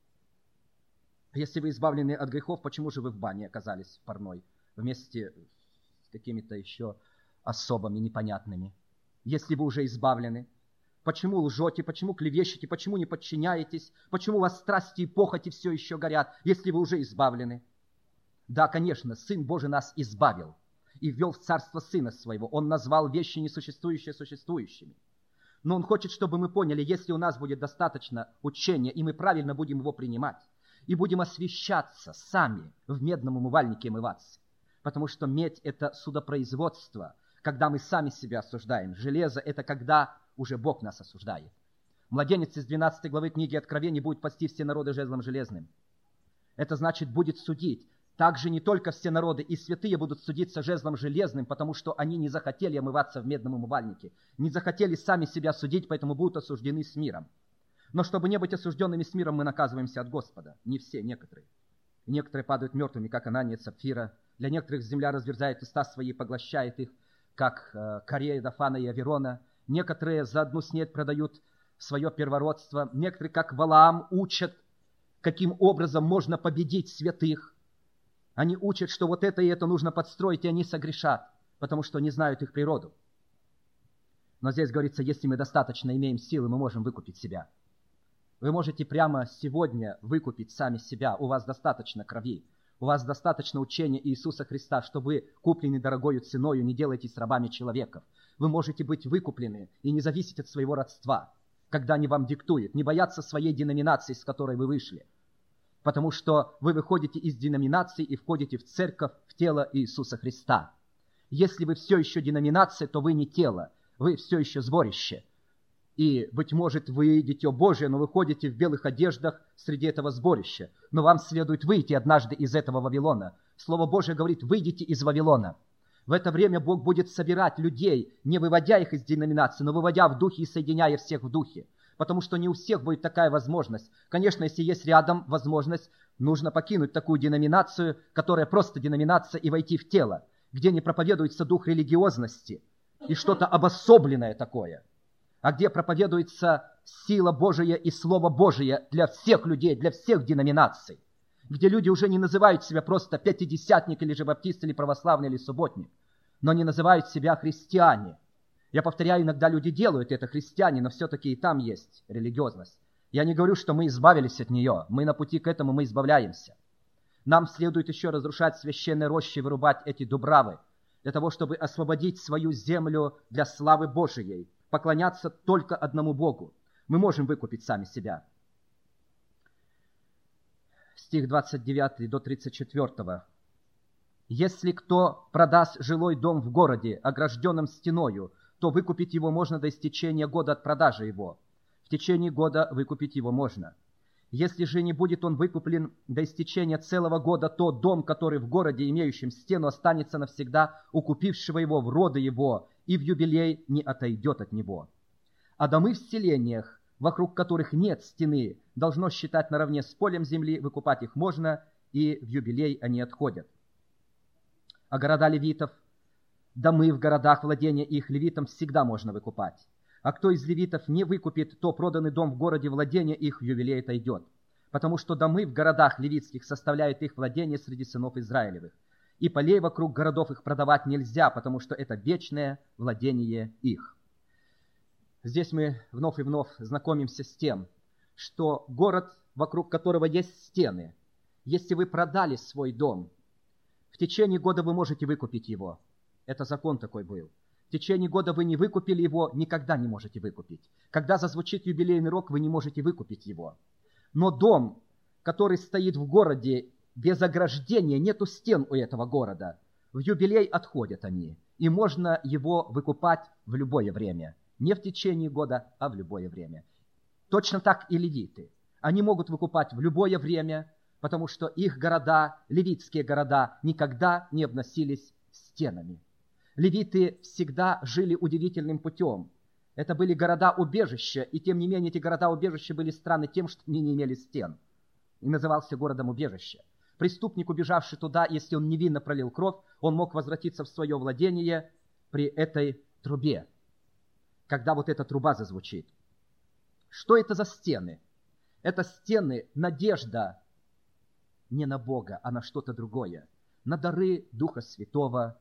Если вы избавлены от грехов, почему же вы в бане оказались парной, вместе с какими-то еще особами непонятными? Если вы уже избавлены, почему лжете, почему клевещете, почему не подчиняетесь, почему у вас страсти и похоти все еще горят, если вы уже избавлены? Да, конечно, Сын Божий нас избавил и ввел в царство Сына Своего. Он назвал вещи несуществующие существующими. Но Он хочет, чтобы мы поняли, если у нас будет достаточно учения, и мы правильно будем его принимать, и будем освящаться сами в медном умывальнике омываться. Потому что медь – это судопроизводство, когда мы сами себя осуждаем. Железо – это когда уже Бог нас осуждает. Младенец из двенадцатой главы книги Откровений будет пасти все народы жезлом железным. Это значит, будет судить. Также не только все народы, и святые будут судиться жезлом железным, потому что они не захотели омываться в медном умывальнике, не захотели сами себя судить, поэтому будут осуждены с миром. Но чтобы не быть осужденными с миром, мы наказываемся от Господа. Не все, некоторые. И некоторые падают мертвыми, как Анания и Сапфира. Для некоторых земля разверзает уста свои и поглощает их, как э, Корея, Дафана и Аверона. Некоторые за одну снеть продают свое первородство. Некоторые, как Валаам, учат, каким образом можно победить святых. Они учат, что вот это и это нужно подстроить, и они согрешат, потому что не знают их природу. Но здесь говорится, если мы достаточно имеем силы, мы можем выкупить себя. Вы можете прямо сегодня выкупить сами себя. У вас достаточно крови, у вас достаточно учения Иисуса Христа, что вы куплены дорогою ценою, не делайтесь рабами человеков. Вы можете быть выкуплены и не зависеть от своего родства, когда они вам диктуют, не бояться своей деноминации, с которой вы вышли. Потому что вы выходите из деноминации и входите в церковь, в тело Иисуса Христа. Если вы все еще деноминация, то вы не тело, вы все еще сборище. И, быть может, вы дитё Божие, но вы ходите в белых одеждах среди этого сборища. Но вам следует выйти однажды из этого Вавилона. Слово Божие говорит: выйдите из Вавилона. В это время Бог будет собирать людей, не выводя их из деноминации, но выводя в духе и соединяя всех в духе. Потому что не у всех будет такая возможность. Конечно, если есть рядом возможность, нужно покинуть такую деноминацию, которая просто деноминация, и войти в тело, где не проповедуется дух религиозности и что-то обособленное такое, а где проповедуется сила Божия и Слово Божие для всех людей, для всех деноминаций, где люди уже не называют себя просто пятидесятник, или же баптист, или православный, или субботник, но они называют себя христиане. Я повторяю, иногда люди делают это, христиане, но все-таки и там есть религиозность. Я не говорю, что мы избавились от нее. Мы на пути к этому, мы избавляемся. Нам следует еще разрушать священные рощи, вырубать эти дубравы, для того, чтобы освободить свою землю для славы Божией, поклоняться только одному Богу. Мы можем выкупить сами себя. стих двадцать девятый до тридцать четвёртого. «Если кто продаст жилой дом в городе, огражденном стеною, то выкупить его можно до истечения года от продажи его. В течение года выкупить его можно. Если же не будет он выкуплен до истечения целого года, то дом, который в городе, имеющем стену, останется навсегда у купившего его в роды его, и в юбилей не отойдет от него. А домы в селениях, вокруг которых нет стены, должно считать наравне с полем земли, выкупать их можно, и в юбилей они отходят. А города левитов, домы в городах, владения их левитам всегда можно выкупать. А кто из левитов не выкупит, то проданный дом в городе, владения их, в юбилей отойдет. Потому что домы в городах левитских составляют их владение среди сынов Израилевых. И полей вокруг городов их продавать нельзя, потому что это вечное владение их». Здесь мы вновь и вновь знакомимся с тем, что город, вокруг которого есть стены, если вы продали свой дом, в течение года вы можете выкупить его. Это закон такой был. В течение года вы не выкупили его, никогда не можете выкупить. Когда зазвучит юбилейный рок, вы не можете выкупить его. Но дом, который стоит в городе без ограждения, нету стен у этого города, в юбилей отходят они, и можно его выкупать в любое время. Не в течение года, а в любое время. Точно так и левиты. Они могут выкупать в любое время, потому что их города, левитские города, никогда не обносились стенами. Левиты всегда жили удивительным путем. Это были города-убежища, и тем не менее эти города-убежища были странны тем, что они не имели стен. И назывался городом-убежище. Преступник, убежавший туда, если он невинно пролил кровь, он мог возвратиться в свое владение при этой трубе, когда вот эта труба зазвучит. Что это за стены? Это стены, надежда не на Бога, а на что-то другое. На дары Духа Святого,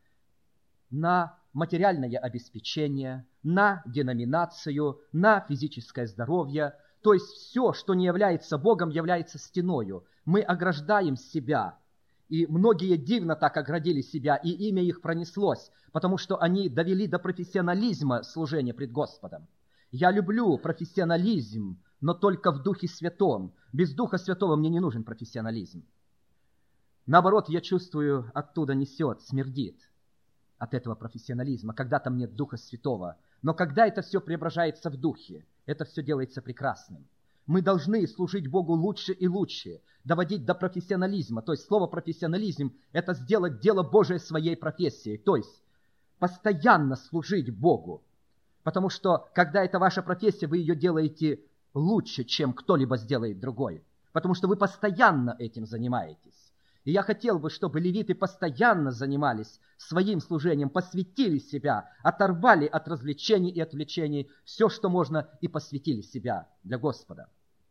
на материальное обеспечение, на деноминацию, на физическое здоровье. То есть все, что не является Богом, является стеною. Мы ограждаем себя. И многие дивно так оградили себя, и имя их пронеслось, потому что они довели до профессионализма служения пред Господом. Я люблю профессионализм, но только в Духе Святом. Без Духа Святого мне не нужен профессионализм. Наоборот, я чувствую, оттуда несет, смердит от этого профессионализма, когда там нет Духа Святого. Но когда это все преображается в Духе, это все делается прекрасным. Мы должны служить Богу лучше и лучше, доводить до профессионализма. То есть слово профессионализм – это сделать дело Божие своей профессией. То есть постоянно служить Богу. Потому что, когда это ваша профессия, вы ее делаете лучше, чем кто-либо сделает другой. Потому что вы постоянно этим занимаетесь. И я хотел бы, чтобы левиты постоянно занимались своим служением, посвятили себя, оторвали от развлечений и отвлечений все, что можно, и посвятили себя для Господа.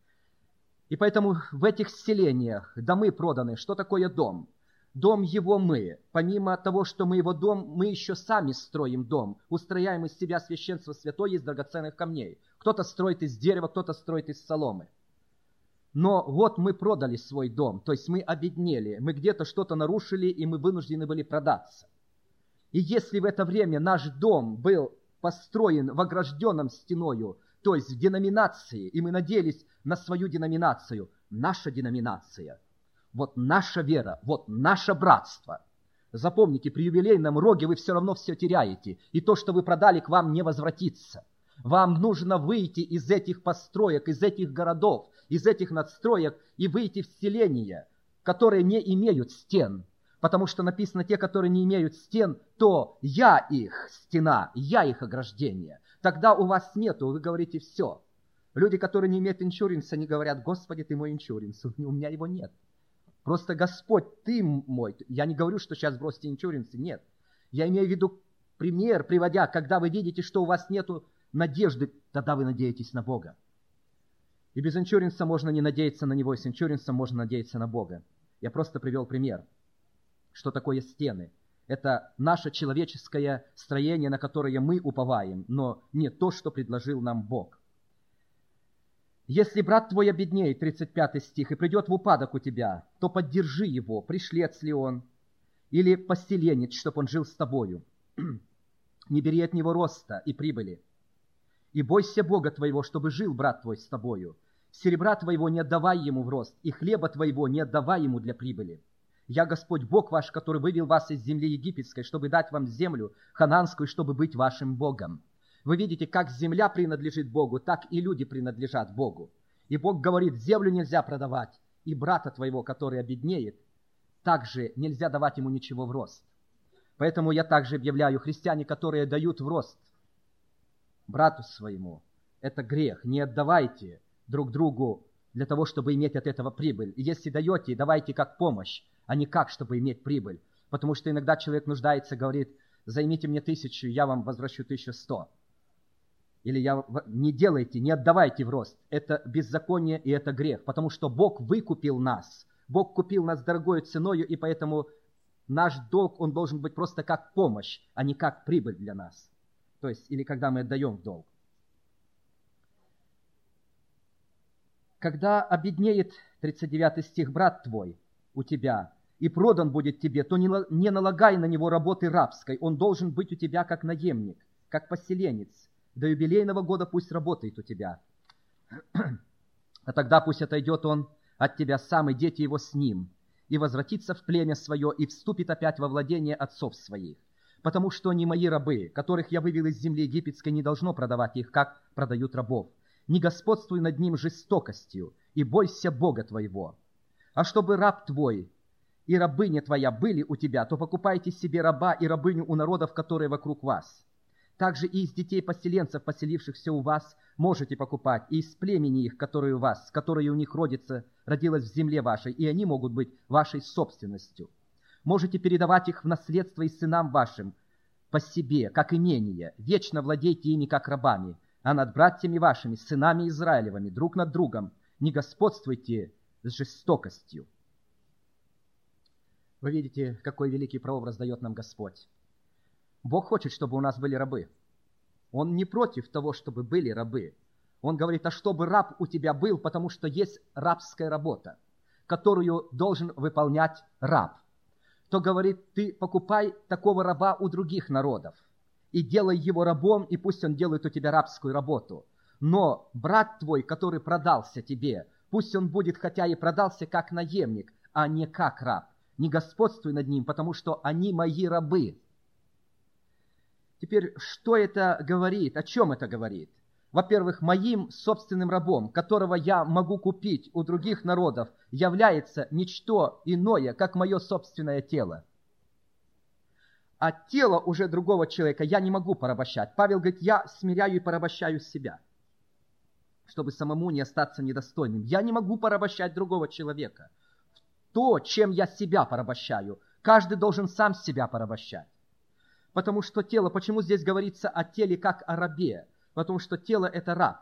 И поэтому в этих селениях домы проданы. Что такое дом? Дом его мы. Помимо того, что мы его дом, мы еще сами строим дом. Устрояем из себя священство святое из драгоценных камней. Кто-то строит из дерева, кто-то строит из соломы. Но вот мы продали свой дом, то есть мы обеднели, мы где-то что-то нарушили, и мы вынуждены были продаться. И если в это время наш дом был построен в огражденном стеною, то есть в деноминации, и мы надеялись на свою деноминацию, наша деноминация, вот наша вера, вот наше братство. Запомните, при юбилейном роге вы все равно все теряете, и то, что вы продали, к вам не возвратится. Вам нужно выйти из этих построек, из этих городов, из этих надстроек и выйти в селения, которые не имеют стен. Потому что написано, те, которые не имеют стен, то я их стена, я их ограждение. Тогда у вас нету, вы говорите все. Люди, которые не имеют иншуренса, они говорят: Господи, ты мой иншуренс, у меня его нет. Просто Господь, ты мой. Я не говорю, что сейчас бросьте иншуренсы, нет. Я имею в виду пример, приводя, когда вы видите, что у вас нету надежды, тогда вы надеетесь на Бога. И без иншуренса можно не надеяться на Него, и с иншуренсом можно надеяться на Бога. Я просто привел пример, что такое стены. Это наше человеческое строение, на которое мы уповаем, но не то, что предложил нам Бог. Если брат твой обеднеет, тридцать пятый стих, и придет в упадок у тебя, то поддержи его, пришлец ли он, или поселенец, чтоб он жил с тобою. Не бери от него роста и прибыли. И бойся Бога твоего, чтобы жил брат твой с тобою. Серебра твоего не отдавай ему в рост, и хлеба твоего не отдавай ему для прибыли. Я Господь Бог ваш, который вывел вас из земли египетской, чтобы дать вам землю хананскую, чтобы быть вашим Богом. Вы видите, как земля принадлежит Богу, так и люди принадлежат Богу. И Бог говорит, землю нельзя продавать, и брата твоего, который обеднеет, также нельзя давать ему ничего в рост. Поэтому я также объявляю, христиане, которые дают в рост брату своему, это грех. Не отдавайте друг другу для того, чтобы иметь от этого прибыль. И если даете, давайте как помощь, а не как, чтобы иметь прибыль. Потому что иногда человек нуждается, говорит, займите мне тысячу, я вам возвращу тысячу сто. Или я... не делайте, не отдавайте в рост. Это беззаконие и это грех. Потому что Бог выкупил нас. Бог купил нас дорогой ценою, и поэтому наш долг, он должен быть просто как помощь, а не как прибыль для нас. То есть, или когда мы отдаем в долг. Когда обеднеет, тридцать девятый стих, брат твой у тебя, и продан будет тебе, то не налагай на него работы рабской. Он должен быть у тебя как наемник, как поселенец. До юбилейного года пусть работает у тебя. А тогда пусть отойдет он от тебя сам, и дети его с ним, и возвратится в племя свое, и вступит опять во владение отцов своих. Потому что они мои рабы, которых я вывел из земли египетской, не должно продавать их, как продают рабов. Не господствуй над ним жестокостью, и бойся Бога твоего. А чтобы раб твой и рабыня твоя были у тебя, то покупайте себе раба и рабыню у народов, которые вокруг вас. Также и из детей поселенцев, поселившихся у вас, можете покупать, и из племени их, которые у вас, которое у них родится, родилось в земле вашей, и они могут быть вашей собственностью. Можете передавать их в наследство и сынам вашим по себе, как имение. Вечно владейте ими, как рабами, а над братьями вашими, сынами Израилевыми, друг над другом, не господствуйте с жестокостью. Вы видите, какой великий прообраз дает нам Господь. Бог хочет, чтобы у нас были рабы. Он не против того, чтобы были рабы. Он говорит, а чтобы раб у тебя был, потому что есть рабская работа, которую должен выполнять раб. То говорит, ты покупай такого раба у других народов и делай его рабом, и пусть он делает у тебя рабскую работу. Но брат твой, который продался тебе, пусть он будет, хотя и продался, как наемник, а не как раб. Не господствуй над ним, потому что они мои рабы. Теперь, что это говорит? О чем это говорит? Во-первых, моим собственным рабом, которого я могу купить у других народов, является ничто иное, как мое собственное тело. А тело уже другого человека я не могу порабощать. Павел говорит, я смиряю и порабощаю себя, чтобы самому не остаться недостойным. Я не могу порабощать другого человека. То, чем я себя порабощаю, каждый должен сам себя порабощать. Потому что тело, почему здесь говорится о теле как о рабе? Потому что тело – это раб.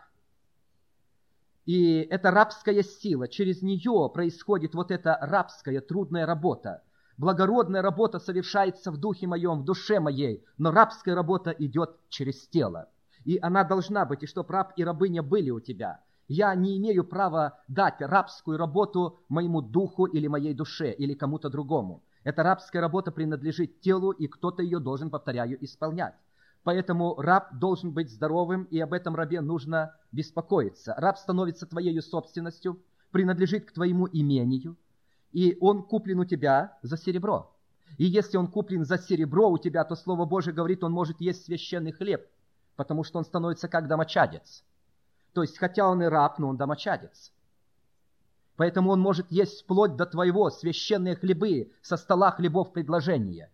И это рабская сила. Через нее происходит вот эта рабская трудная работа. Благородная работа совершается в духе моем, в душе моей, но рабская работа идет через тело. И она должна быть, и чтоб раб и рабыня были у тебя. Я не имею права дать рабскую работу моему духу или моей душе, или кому-то другому. Эта рабская работа принадлежит телу, и кто-то ее должен, повторяю, исполнять. Поэтому раб должен быть здоровым, и об этом рабе нужно беспокоиться. Раб становится твоей собственностью, принадлежит к твоему имению, и он куплен у тебя за серебро. И если он куплен за серебро у тебя, то Слово Божие говорит, он может есть священный хлеб, потому что он становится как домочадец. То есть, хотя он и раб, но он домочадец. Поэтому он может есть вплоть до твоего священные хлебы со стола хлебов предложения.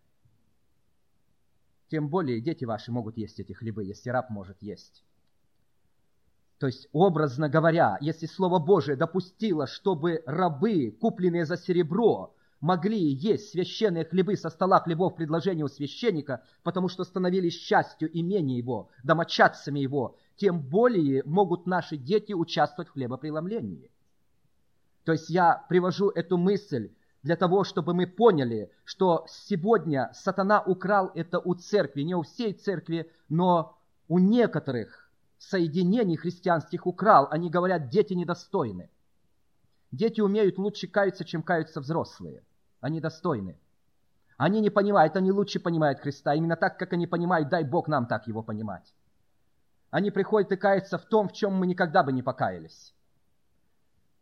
Тем более дети ваши могут есть эти хлебы, если раб может есть. То есть, образно говоря, если Слово Божие допустило, чтобы рабы, купленные за серебро, могли есть священные хлебы со стола хлебов предложения у священника, потому что становились частью имения его, домочадцами его, тем более могут наши дети участвовать в хлебопреломлении. То есть я привожу эту мысль для того, чтобы мы поняли, что сегодня сатана украл это у церкви, не у всей церкви, но у некоторых соединений христианских украл. Они говорят, дети недостойны. Дети умеют лучше каяться, чем каются взрослые. Они достойны. Они не понимают, они лучше понимают Христа. Именно так, как они понимают, дай Бог нам так его понимать. Они приходят и каются в том, в чем мы никогда бы не покаялись.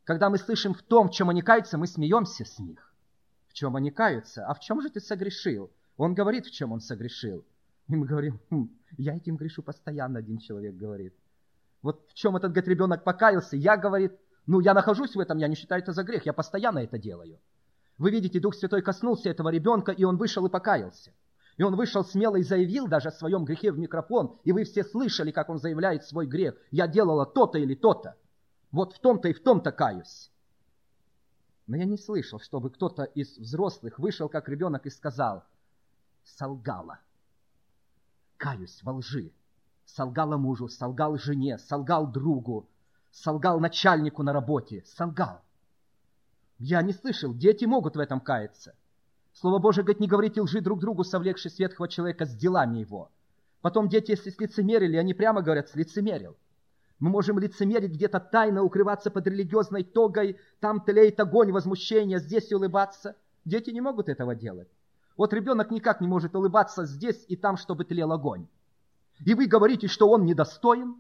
Когда мы слышим в том, в чем они каются, мы смеемся с них. В чем они каются? А в чем же ты согрешил? Он говорит, в чем он согрешил. И мы говорим, хм, я этим грешу постоянно, один человек говорит. Вот в чем этот, говорит, ребенок покаялся. Я, говорит, ну я нахожусь в этом, я не считаю это за грех, я постоянно это делаю. Вы видите, Дух Святой коснулся этого ребенка, и он вышел и покаялся. И он вышел смело и заявил даже о своем грехе в микрофон. И вы все слышали, как он заявляет свой грех. Я делала то-то или то-то. Вот в том-то и в том-то каюсь. Но я не слышал, чтобы кто-то из взрослых вышел, как ребенок, и сказал, солгала. Каюсь во лжи. Солгала мужу, солгал жене, солгал другу, солгал начальнику на работе, солгал. Я не слышал, дети могут в этом каяться. Слово Божие говорит, не говорите лжи друг другу, совлекши светского человека с делами его. Потом дети, если слицемерили, они прямо говорят, слицемерил. Мы можем лицемерить, где-то тайно укрываться под религиозной тогой, там тлеет огонь возмущения, здесь улыбаться. Дети не могут этого делать. Вот ребенок никак не может улыбаться здесь и там, чтобы тлел огонь. И вы говорите, что он недостоин.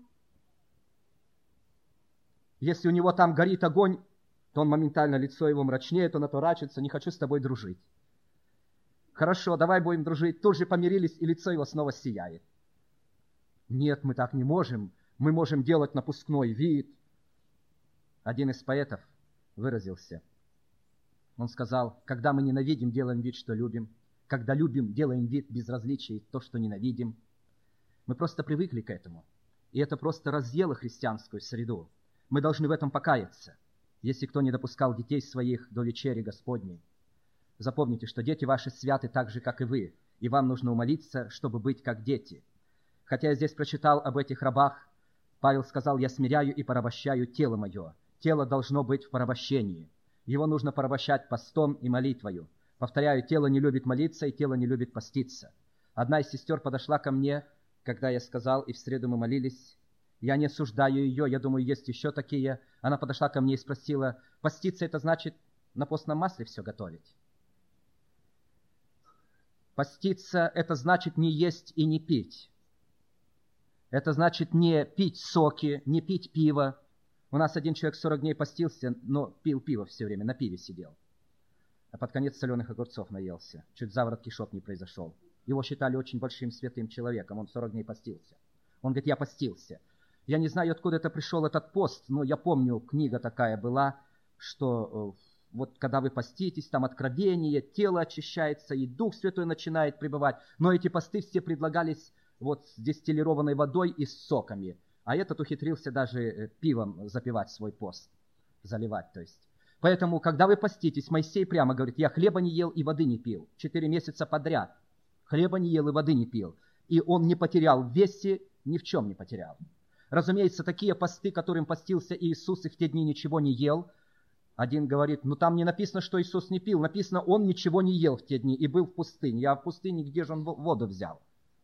Если у него там горит огонь, то он моментально, лицо его мрачнеет, он оторачивается, не хочу с тобой дружить. Хорошо, давай будем дружить. Тут же помирились, и лицо его снова сияет. Нет, мы так не можем. Мы можем делать напускной вид. Один из поэтов выразился. Он сказал, когда мы ненавидим, делаем вид, что любим. Когда любим, делаем вид безразличия, то, что ненавидим. Мы просто привыкли к этому. И это просто разъело христианскую среду. Мы должны в этом покаяться, если кто не допускал детей своих до вечери Господней. Запомните, что дети ваши святы так же, как и вы, и вам нужно умолиться, чтобы быть как дети. Хотя я здесь прочитал об этих рабах, Павел сказал, я смиряю и порабощаю тело мое. Тело должно быть в порабощении. Его нужно порабощать постом и молитвою. Повторяю, тело не любит молиться, и тело не любит поститься. Одна из сестер подошла ко мне, когда я сказал, и в среду мы молились. Я не осуждаю ее, я думаю, есть еще такие. Она подошла ко мне и спросила, поститься это значит на постном масле все готовить? Поститься это значит не есть и не пить. Это значит не пить соки, не пить пиво. У нас один человек сорок дней постился, но пил пиво все время, на пиве сидел. А под конец соленых огурцов наелся. Чуть заворот кишок не произошел. Его считали очень большим святым человеком, он сорок дней постился. Он говорит, я постился. Я не знаю, откуда это пришел этот пост, но я помню, книга такая была, что вот когда вы поститесь, там откровение, тело очищается, и Дух Святой начинает пребывать. Но эти посты все предлагались вот с дистиллированной водой и с соками. А этот ухитрился даже пивом запивать свой пост, заливать, то есть. Поэтому, когда вы поститесь, Моисей прямо говорит, я хлеба не ел и воды не пил. Четыре месяца подряд. Хлеба не ел и воды не пил. И он не потерял в весе, ни в чем не потерял. Разумеется, такие посты, которым постился Иисус, и в те дни ничего не ел. Один говорит, ну там не написано, что Иисус не пил. Написано, он ничего не ел в те дни и был в пустыне. А в пустыне где же он воду взял?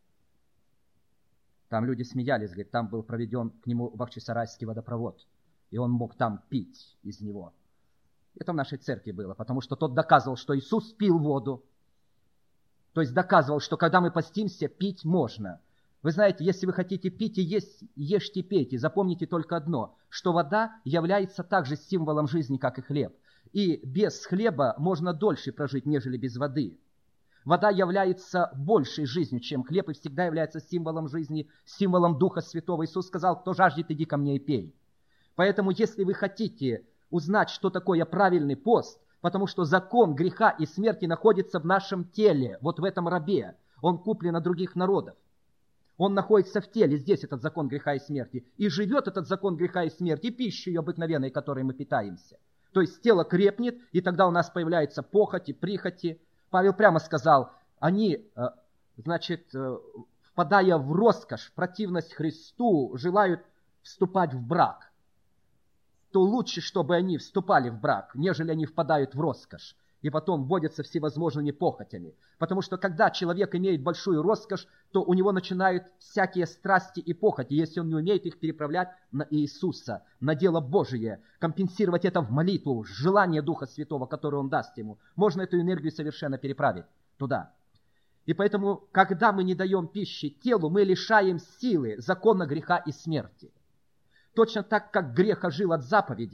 Там люди смеялись, говорит, там был проведен к нему бахчисарайский водопровод. И он мог там пить из него. Это в нашей церкви было, потому что тот доказывал, что Иисус пил воду. То есть доказывал, что когда мы постимся, пить можно. Вы знаете, если вы хотите пить и есть, ешьте, пейте. Запомните только одно, что вода является также символом жизни, как и хлеб. И без хлеба можно дольше прожить, нежели без воды. Вода является большей жизнью, чем хлеб, и всегда является символом жизни, символом Духа Святого. Иисус сказал, кто жаждет, иди ко мне и пей. Поэтому, если вы хотите узнать, что такое правильный пост, потому что закон греха и смерти находится в нашем теле, вот в этом рабе. Он куплен от других народов. Он находится в теле, здесь этот закон греха и смерти. И живет этот закон греха и смерти пищей обыкновенной, которой мы питаемся. То есть тело крепнет, и тогда у нас появляются похоти, прихоти. Павел прямо сказал, они, значит, впадая в роскошь, в противность Христу, желают вступать в брак. То лучше, чтобы они вступали в брак, нежели они впадают в роскошь. И потом водятся всевозможными похотями. Потому что когда человек имеет большую роскошь, то у него начинают всякие страсти и похоти, если он не умеет их переправлять на Иисуса, на дело Божие, компенсировать это в молитву, желание Духа Святого, которое Он даст ему. Можно эту энергию совершенно переправить туда. И поэтому, когда мы не даем пищи телу, мы лишаем силы закона греха и смерти. Точно так, как грех ожил от заповеди,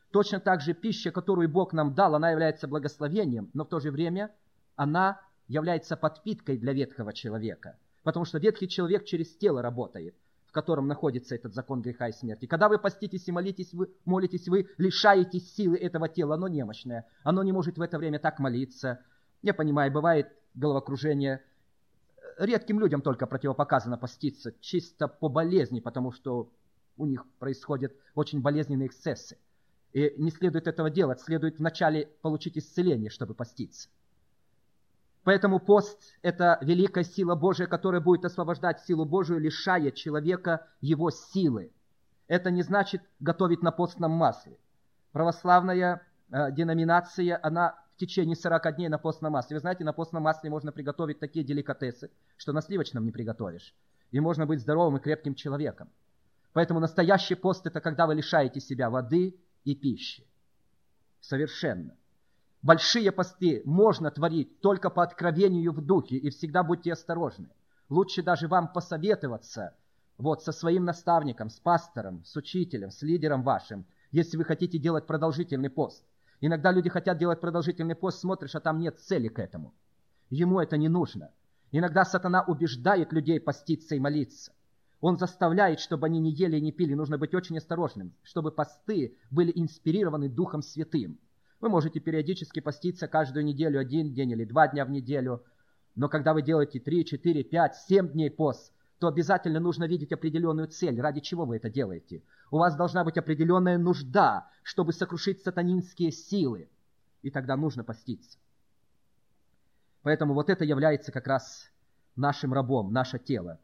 Точно так же пища, которую Бог нам дал, она является благословением, но в то же время она является подпиткой для ветхого человека. Потому что ветхий человек через тело работает, в котором находится этот закон греха и смерти. Когда вы поститесь и молитесь, вы, молитесь, вы лишаетесь силы этого тела, оно немощное. Оно не может в это время так молиться. Я понимаю, бывает головокружение. Редким людям только противопоказано поститься, чисто по болезни, потому что у них происходят очень болезненные эксцессы. И не следует этого делать, следует вначале получить исцеление, чтобы поститься. Поэтому пост – это великая сила Божия, которая будет освобождать силу Божию, лишая человека его силы. Это не значит готовить на постном масле. Православная э, деноминация, она в течение сорока дней на постном масле. Вы знаете, на постном масле можно приготовить такие деликатесы, что на сливочном не приготовишь. И можно быть здоровым и крепким человеком. Поэтому настоящий пост – это когда вы лишаете себя воды и пищи. Совершенно. Большие посты можно творить только по откровению в духе, и всегда будьте осторожны. Лучше даже вам посоветоваться вот, со своим наставником, с пастором, с учителем, с лидером вашим, если вы хотите делать продолжительный пост. Иногда люди хотят делать продолжительный пост, смотришь, а там нет цели к этому. Ему это не нужно. Иногда сатана убеждает людей поститься и молиться. Он заставляет, чтобы они не ели и не пили. Нужно быть очень осторожным, чтобы посты были инспирированы Духом Святым. Вы можете периодически поститься каждую неделю, один день или два дня в неделю. Но когда вы делаете три, четыре, пять, семь дней пост, то обязательно нужно видеть определенную цель, ради чего вы это делаете. У вас должна быть определенная нужда, чтобы сокрушить сатанинские силы. И тогда нужно поститься. Поэтому вот это является как раз нашим рабом, наше тело.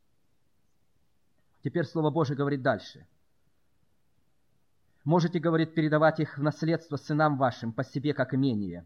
Теперь Слово Божие говорит дальше. Можете, говорит, передавать их в наследство сынам вашим по себе, как имение.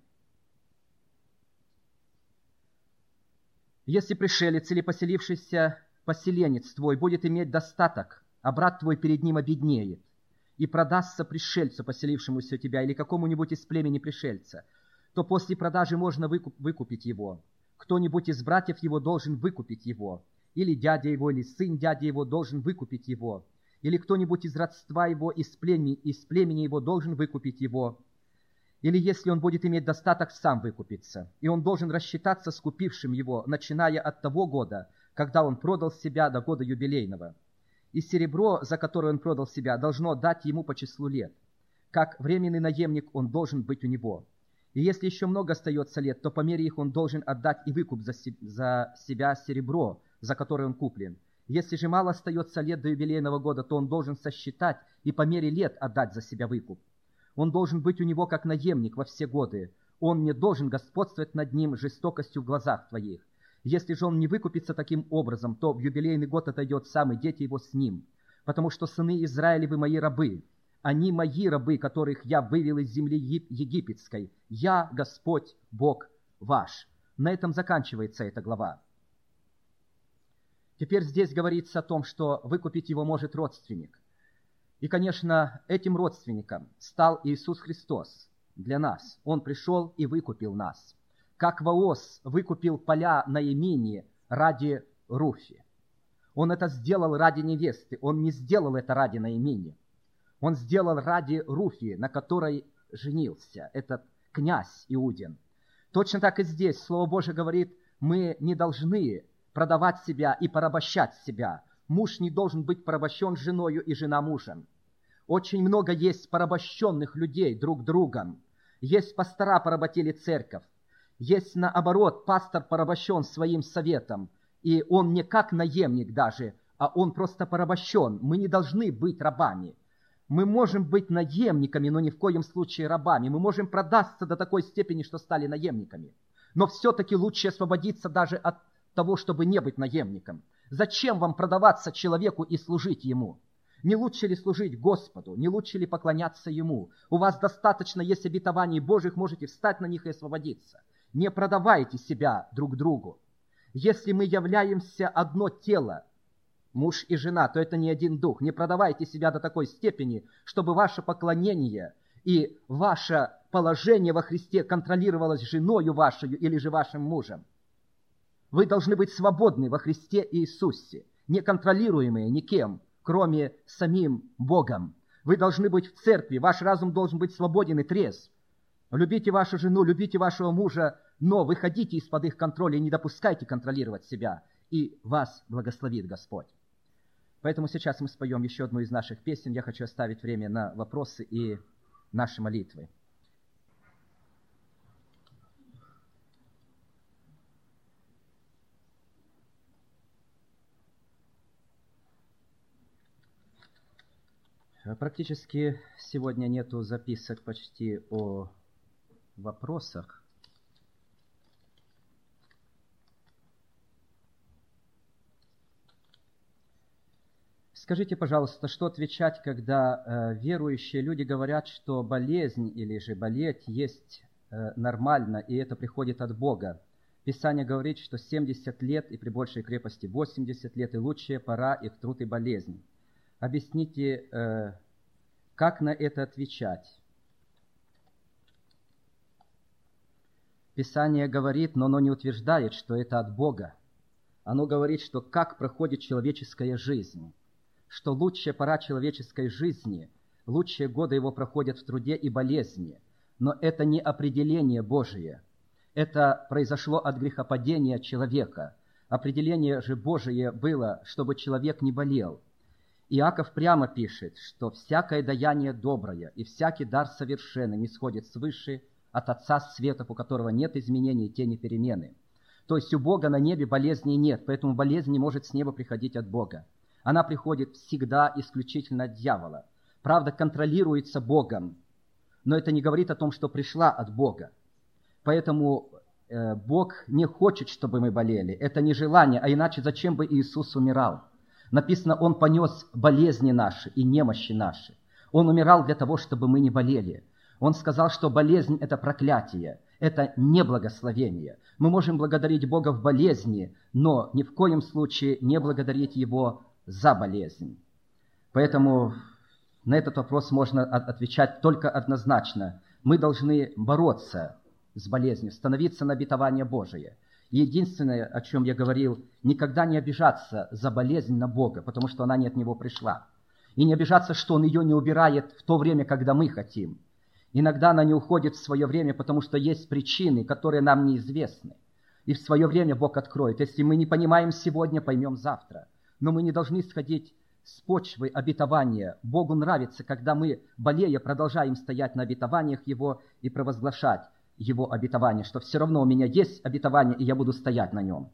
Если пришелец или поселившийся поселенец твой будет иметь достаток, а брат твой перед ним обеднеет, и продастся пришельцу, поселившемуся у тебя, или какому-нибудь из племени пришельца, то после продажи можно выкуп, выкупить его. Кто-нибудь из братьев его должен выкупить его, или дядя его, или сын дяди его должен выкупить его, или кто-нибудь из родства его, из племени, из племени его должен выкупить его, или если он будет иметь достаток, сам выкупиться, и он должен рассчитаться с купившим его, начиная от того года, когда он продал себя, до года юбилейного. И серебро, за которое он продал себя, должно дать ему по числу лет. Как временный наемник он должен быть у него. И если еще много остается лет, то по мере их он должен отдать и выкуп за, се- за себя серебро, за которое он куплен. Если же мало остается лет до юбилейного года, то он должен сосчитать и по мере лет отдать за себя выкуп. Он должен быть у него как наемник во все годы. Он не должен господствовать над ним жестокостью в глазах твоих. Если же он не выкупится таким образом, то в юбилейный год отойдет сам, и дети его с ним. Потому что сыны Израилевы мои рабы. Они мои рабы, которых я вывел из земли египетской. Я Господь, Бог ваш. На этом заканчивается эта глава. Теперь здесь говорится о том, что выкупить его может родственник. И, конечно, этим родственником стал Иисус Христос для нас. Он пришел и выкупил нас. Как Вооз выкупил поля Наимини ради Руфи. Он это сделал ради невесты. Он не сделал это ради Наимини. Он сделал ради Руфи, на которой женился этот князь Иудин. Точно так и здесь Слово Божие говорит, мы не должны продавать себя и порабощать себя. Муж не должен быть порабощен женою и жена мужем. Очень много есть порабощенных людей друг другом. Есть пастора поработили церковь. Есть наоборот, пастор порабощен своим советом. И он не как наемник даже, а он просто порабощен. Мы не должны быть рабами. Мы можем быть наемниками, но ни в коем случае рабами. Мы можем продаться до такой степени, что стали наемниками. Но все-таки лучше освободиться даже от того, чтобы не быть наемником. Зачем вам продаваться человеку и служить ему? Не лучше ли служить Господу? Не лучше ли поклоняться Ему? У вас достаточно есть обетований Божьих, можете встать на них и освободиться. Не продавайте себя друг другу. Если мы являемся одно тело, муж и жена, то это не один дух. Не продавайте себя до такой степени, чтобы ваше поклонение и ваше положение во Христе контролировалось женою вашей или же вашим мужем. Вы должны быть свободны во Христе Иисусе, не контролируемые никем, кроме самим Богом. Вы должны быть в церкви, ваш разум должен быть свободен и трезв. Любите вашу жену, любите вашего мужа, но выходите из-под их контроля и не допускайте контролировать себя, и вас благословит Господь. Поэтому сейчас мы споем еще одну из наших песен. Я хочу оставить время на вопросы и наши молитвы. Практически сегодня нету записок почти о вопросах. Скажите, пожалуйста, что отвечать, когда э, верующие люди говорят, что болезнь или же болеть есть э, нормально, и это приходит от Бога? Писание говорит, что семьдесят лет и при большей крепости восемьдесят лет, и лучшая пора их труд и болезнь. Объясните, э, как на это отвечать? Писание говорит, но оно не утверждает, что это от Бога. Оно говорит, что как проходит человеческая жизнь, что лучшая пора человеческой жизни, лучшие годы его проходят в труде и болезни. Но это не определение Божие. Это произошло от грехопадения человека. Определение же Божие было, чтобы человек не болел. Иаков прямо пишет, что всякое даяние доброе и всякий дар совершенный нисходит свыше от Отца Светов, у которого нет изменений и тени перемены. То есть у Бога на небе болезни нет, поэтому болезнь не может с неба приходить от Бога. Она приходит всегда исключительно от дьявола. Правда, контролируется Богом, но это не говорит о том, что пришла от Бога. Поэтому э, Бог не хочет, чтобы мы болели. Это не желание, а иначе зачем бы Иисус умирал? Написано, Он понес болезни наши и немощи наши. Он умирал для того, чтобы мы не болели. Он сказал, что болезнь – это проклятие, это не благословение. Мы можем благодарить Бога в болезни, но ни в коем случае не благодарить Его за болезнь. Поэтому на этот вопрос можно отвечать только однозначно. Мы должны бороться с болезнью, становиться на обетование Божие. Единственное, о чем я говорил, никогда не обижаться за болезнь на Бога, потому что она не от Него пришла. И не обижаться, что Он ее не убирает в то время, когда мы хотим. Иногда она не уходит в свое время, потому что есть причины, которые нам неизвестны. И в свое время Бог откроет. Если мы не понимаем сегодня, поймем завтра. Но мы не должны сходить с почвы обетования. Богу нравится, когда мы, болея, продолжаем стоять на обетованиях Его и провозглашать Его обетование, что все равно у меня есть обетование, и я буду стоять на нем.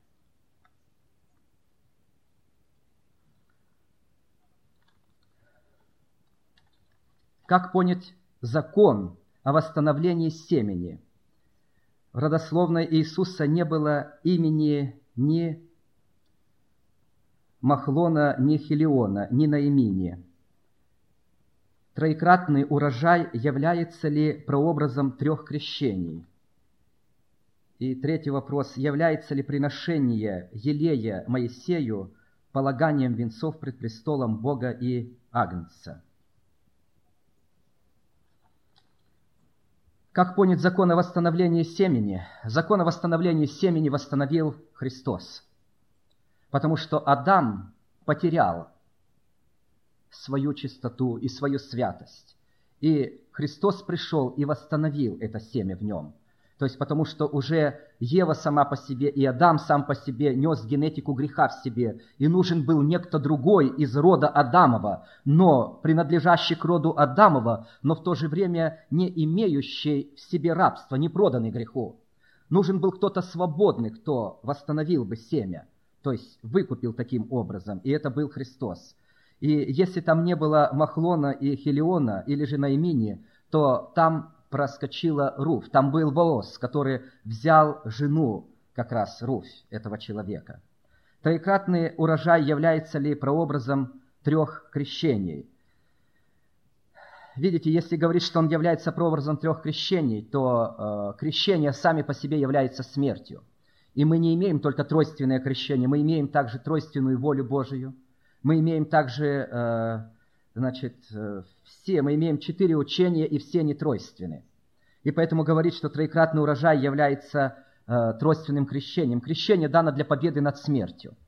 Как понять закон о восстановлении семени? В родословной Иисуса не было имени ни Махлона, ни Хелиона, ни Наимини. Троекратный урожай является ли прообразом трех крещений? И третий вопрос. Является ли приношение елея Моисею полаганием венцов пред престолом Бога и Агнца? Как понять закон о восстановлении семени? Закон о восстановлении семени восстановил Христос. Потому что Адам потерял свою чистоту и свою святость. И Христос пришел и восстановил это семя в нем. То есть потому что уже Ева сама по себе и Адам сам по себе нес генетику греха в себе. И нужен был некто другой из рода Адамова, но принадлежащий к роду Адамова, но в то же время не имеющий в себе рабства, не проданный греху. Нужен был кто-то свободный, кто восстановил бы семя, то есть выкупил таким образом, и это был Христос. И если там не было Махлона и Хелиона, или же Наимини, то там проскочила Руфь. Там был Бооз, который взял жену, как раз Руфь, этого человека. Троекратный урожай является ли прообразом трех крещений? Видите, если говорить, что он является прообразом трех крещений, то э, крещение сами по себе является смертью. И мы не имеем только тройственное крещение, мы имеем также тройственную волю Божию. Мы имеем также, э, значит, э, все, мы имеем четыре учения, и все не тройственны. И поэтому говорить, что троекратный урожай является э, тройственным крещением. Крещение дано для победы над смертью.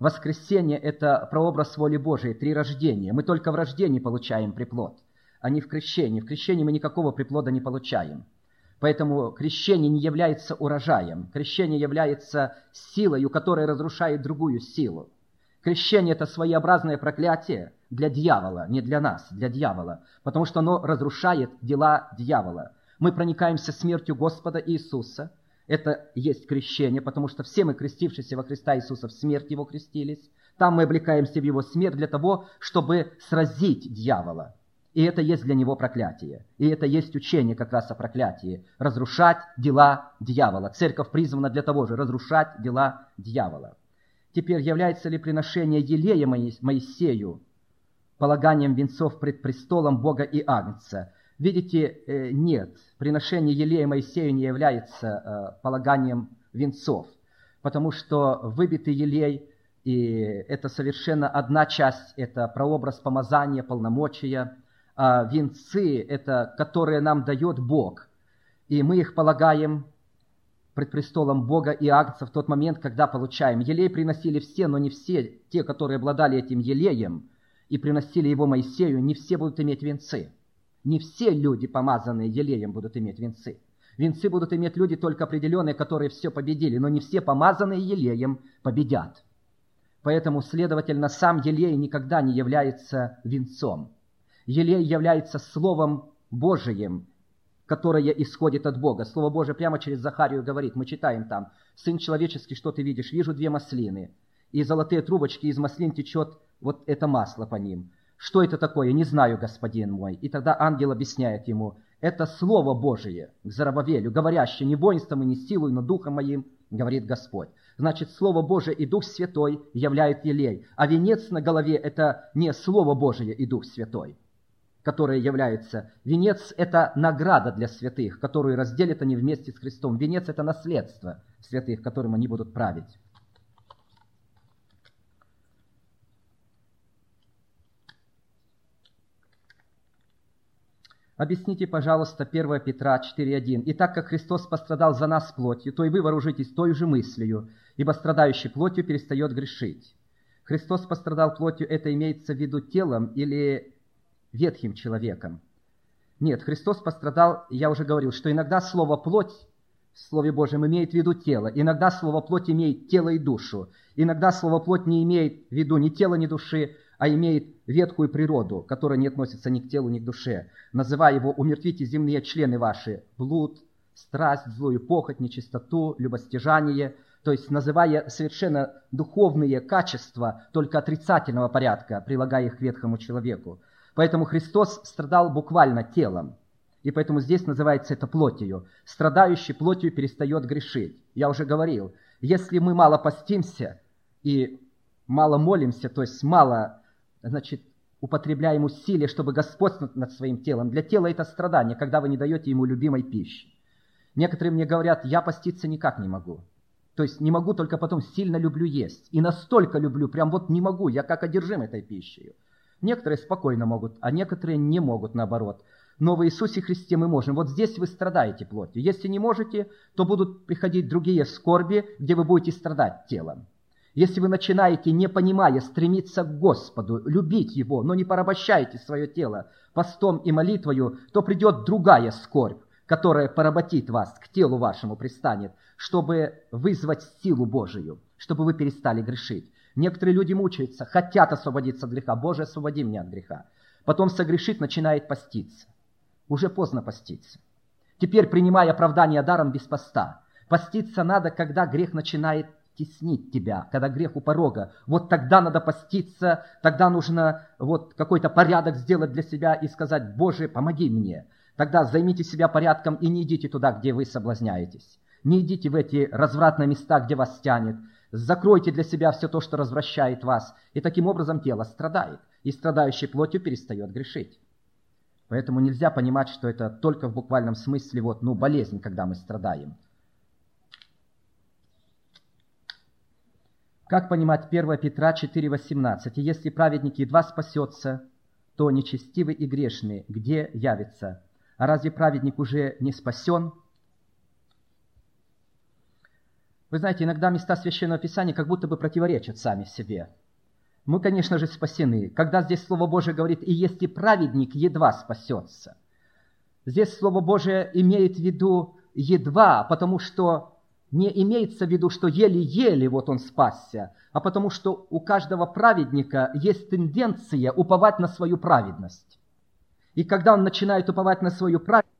Воскресение – это прообраз воли Божией, три рождения. Мы только в рождении получаем приплод, а не в крещении. В крещении мы никакого приплода не получаем. Поэтому крещение не является урожаем. Крещение является силой, которая разрушает другую силу. Крещение – это своеобразное проклятие для дьявола, не для нас, для дьявола, потому что оно разрушает дела дьявола. Мы проникаемся смертью Господа Иисуса. Это есть крещение, потому что все мы, крестившиеся во Христа Иисуса, в смерть Его крестились. Там мы облекаемся в Его смерть для того, чтобы сразить дьявола. И это есть для него проклятие. И это есть учение как раз о проклятии. Разрушать дела дьявола. Церковь призвана для того же, разрушать дела дьявола. Теперь, является ли приношение елея Моисею полаганием венцов пред престолом Бога и Агнца? Видите, нет. Приношение елея Моисею не является полаганием венцов, потому что выбитый елей, и это совершенно одна часть, это прообраз помазания, полномочия, а венцы, это которые нам дает Бог, и мы их полагаем пред престолом Бога и Агнца в тот момент, когда получаем. Елей приносили все, но не все те, которые обладали этим елеем и приносили его Моисею, не все будут иметь венцы. Не все люди, помазанные елеем, будут иметь венцы. Венцы будут иметь люди только определенные, которые все победили, но не все помазанные елеем победят. Поэтому, следовательно, сам елей никогда не является венцом. Елей является Словом Божиим, которое исходит от Бога. Слово Божие прямо через Захарию говорит, мы читаем там: «Сын человеческий, что ты видишь? Вижу две маслины, и золотые трубочки, из маслин течет вот это масло по ним. Что это такое? Не знаю, господин мой». И тогда ангел объясняет ему: это Слово Божие к Зоробавелю, говорящее: «Не воинством и не силой, но духом моим, говорит Господь». Значит, Слово Божие и Дух Святой являют елей, а венец на голове – это не Слово Божие и Дух Святой, которые являются. Венец – это награда для святых, которую разделят они вместе с Христом. Венец – это наследство святых, которым они будут править. Объясните, пожалуйста, первое Петра четыре один. «И так как Христос пострадал за нас плотью, то и вы вооружитесь той же мыслью, ибо страдающий плотью перестает грешить». Христос пострадал плотью, это имеется в виду телом или ветхим человеком? Нет, Христос пострадал, я уже говорил, что иногда слово «плоть» в Слове Божьем имеет в виду тело, иногда слово «плоть» имеет тело и душу, иногда слово «плоть» не имеет в виду ни тела, ни души, а имеет ветхую природу, которая не относится ни к телу, ни к душе, называя его «умертвите земные члены ваши», блуд, страсть, злую похоть, нечистоту, любостяжание, то есть называя совершенно духовные качества только отрицательного порядка, прилагая их к ветхому человеку. Поэтому Христос страдал буквально телом, и поэтому здесь называется это плотью. Страдающий плотью перестает грешить. Я уже говорил, если мы мало постимся и мало молимся, то есть мало, значит, употребляем усилия, чтобы господствовать над своим телом. Для тела это страдание, когда вы не даете ему любимой пищи. Некоторые мне говорят: я поститься никак не могу. То есть не могу, только потом сильно люблю есть. И настолько люблю, прям вот не могу, я как одержим этой пищей. Некоторые спокойно могут, а некоторые не могут, наоборот. Но в Иисусе Христе мы можем. Вот здесь вы страдаете плотью. Если не можете, то будут приходить другие скорби, где вы будете страдать телом. Если вы начинаете, не понимая, стремиться к Господу, любить Его, но не порабощаете свое тело постом и молитвою, то придет другая скорбь, которая поработит вас, к телу вашему пристанет, чтобы вызвать силу Божию, чтобы вы перестали грешить. Некоторые люди мучаются, хотят освободиться от греха. Боже, освободи меня от греха. Потом согрешит, начинает поститься. Уже поздно поститься. Теперь принимай оправдание даром без поста. Поститься надо, когда грех начинает теснить тебя, когда грех у порога. Вот тогда надо поститься, тогда нужно вот какой-то порядок сделать для себя и сказать: Боже, помоги мне. Тогда займите себя порядком и не идите туда, где вы соблазняетесь. Не идите в эти развратные места, где вас тянет. Закройте для себя все то, что развращает вас. И таким образом тело страдает. И страдающий плотью перестает грешить. Поэтому нельзя понимать, что это только в буквальном смысле вот, ну, болезнь, когда мы страдаем. Как понимать первое Петра четыре восемнадцать? «И если праведник едва спасется, то нечестивый и грешный где явится? А разве праведник уже не спасен?» Вы знаете, иногда места Священного Писания как будто бы противоречат сами себе. Мы, конечно же, спасены. Когда здесь Слово Божие говорит, и если праведник едва спасется, здесь Слово Божие имеет в виду едва, потому что не имеется в виду, что еле-еле вот он спасся, а потому что у каждого праведника есть тенденция уповать на свою праведность. И когда он начинает уповать на свою праведность,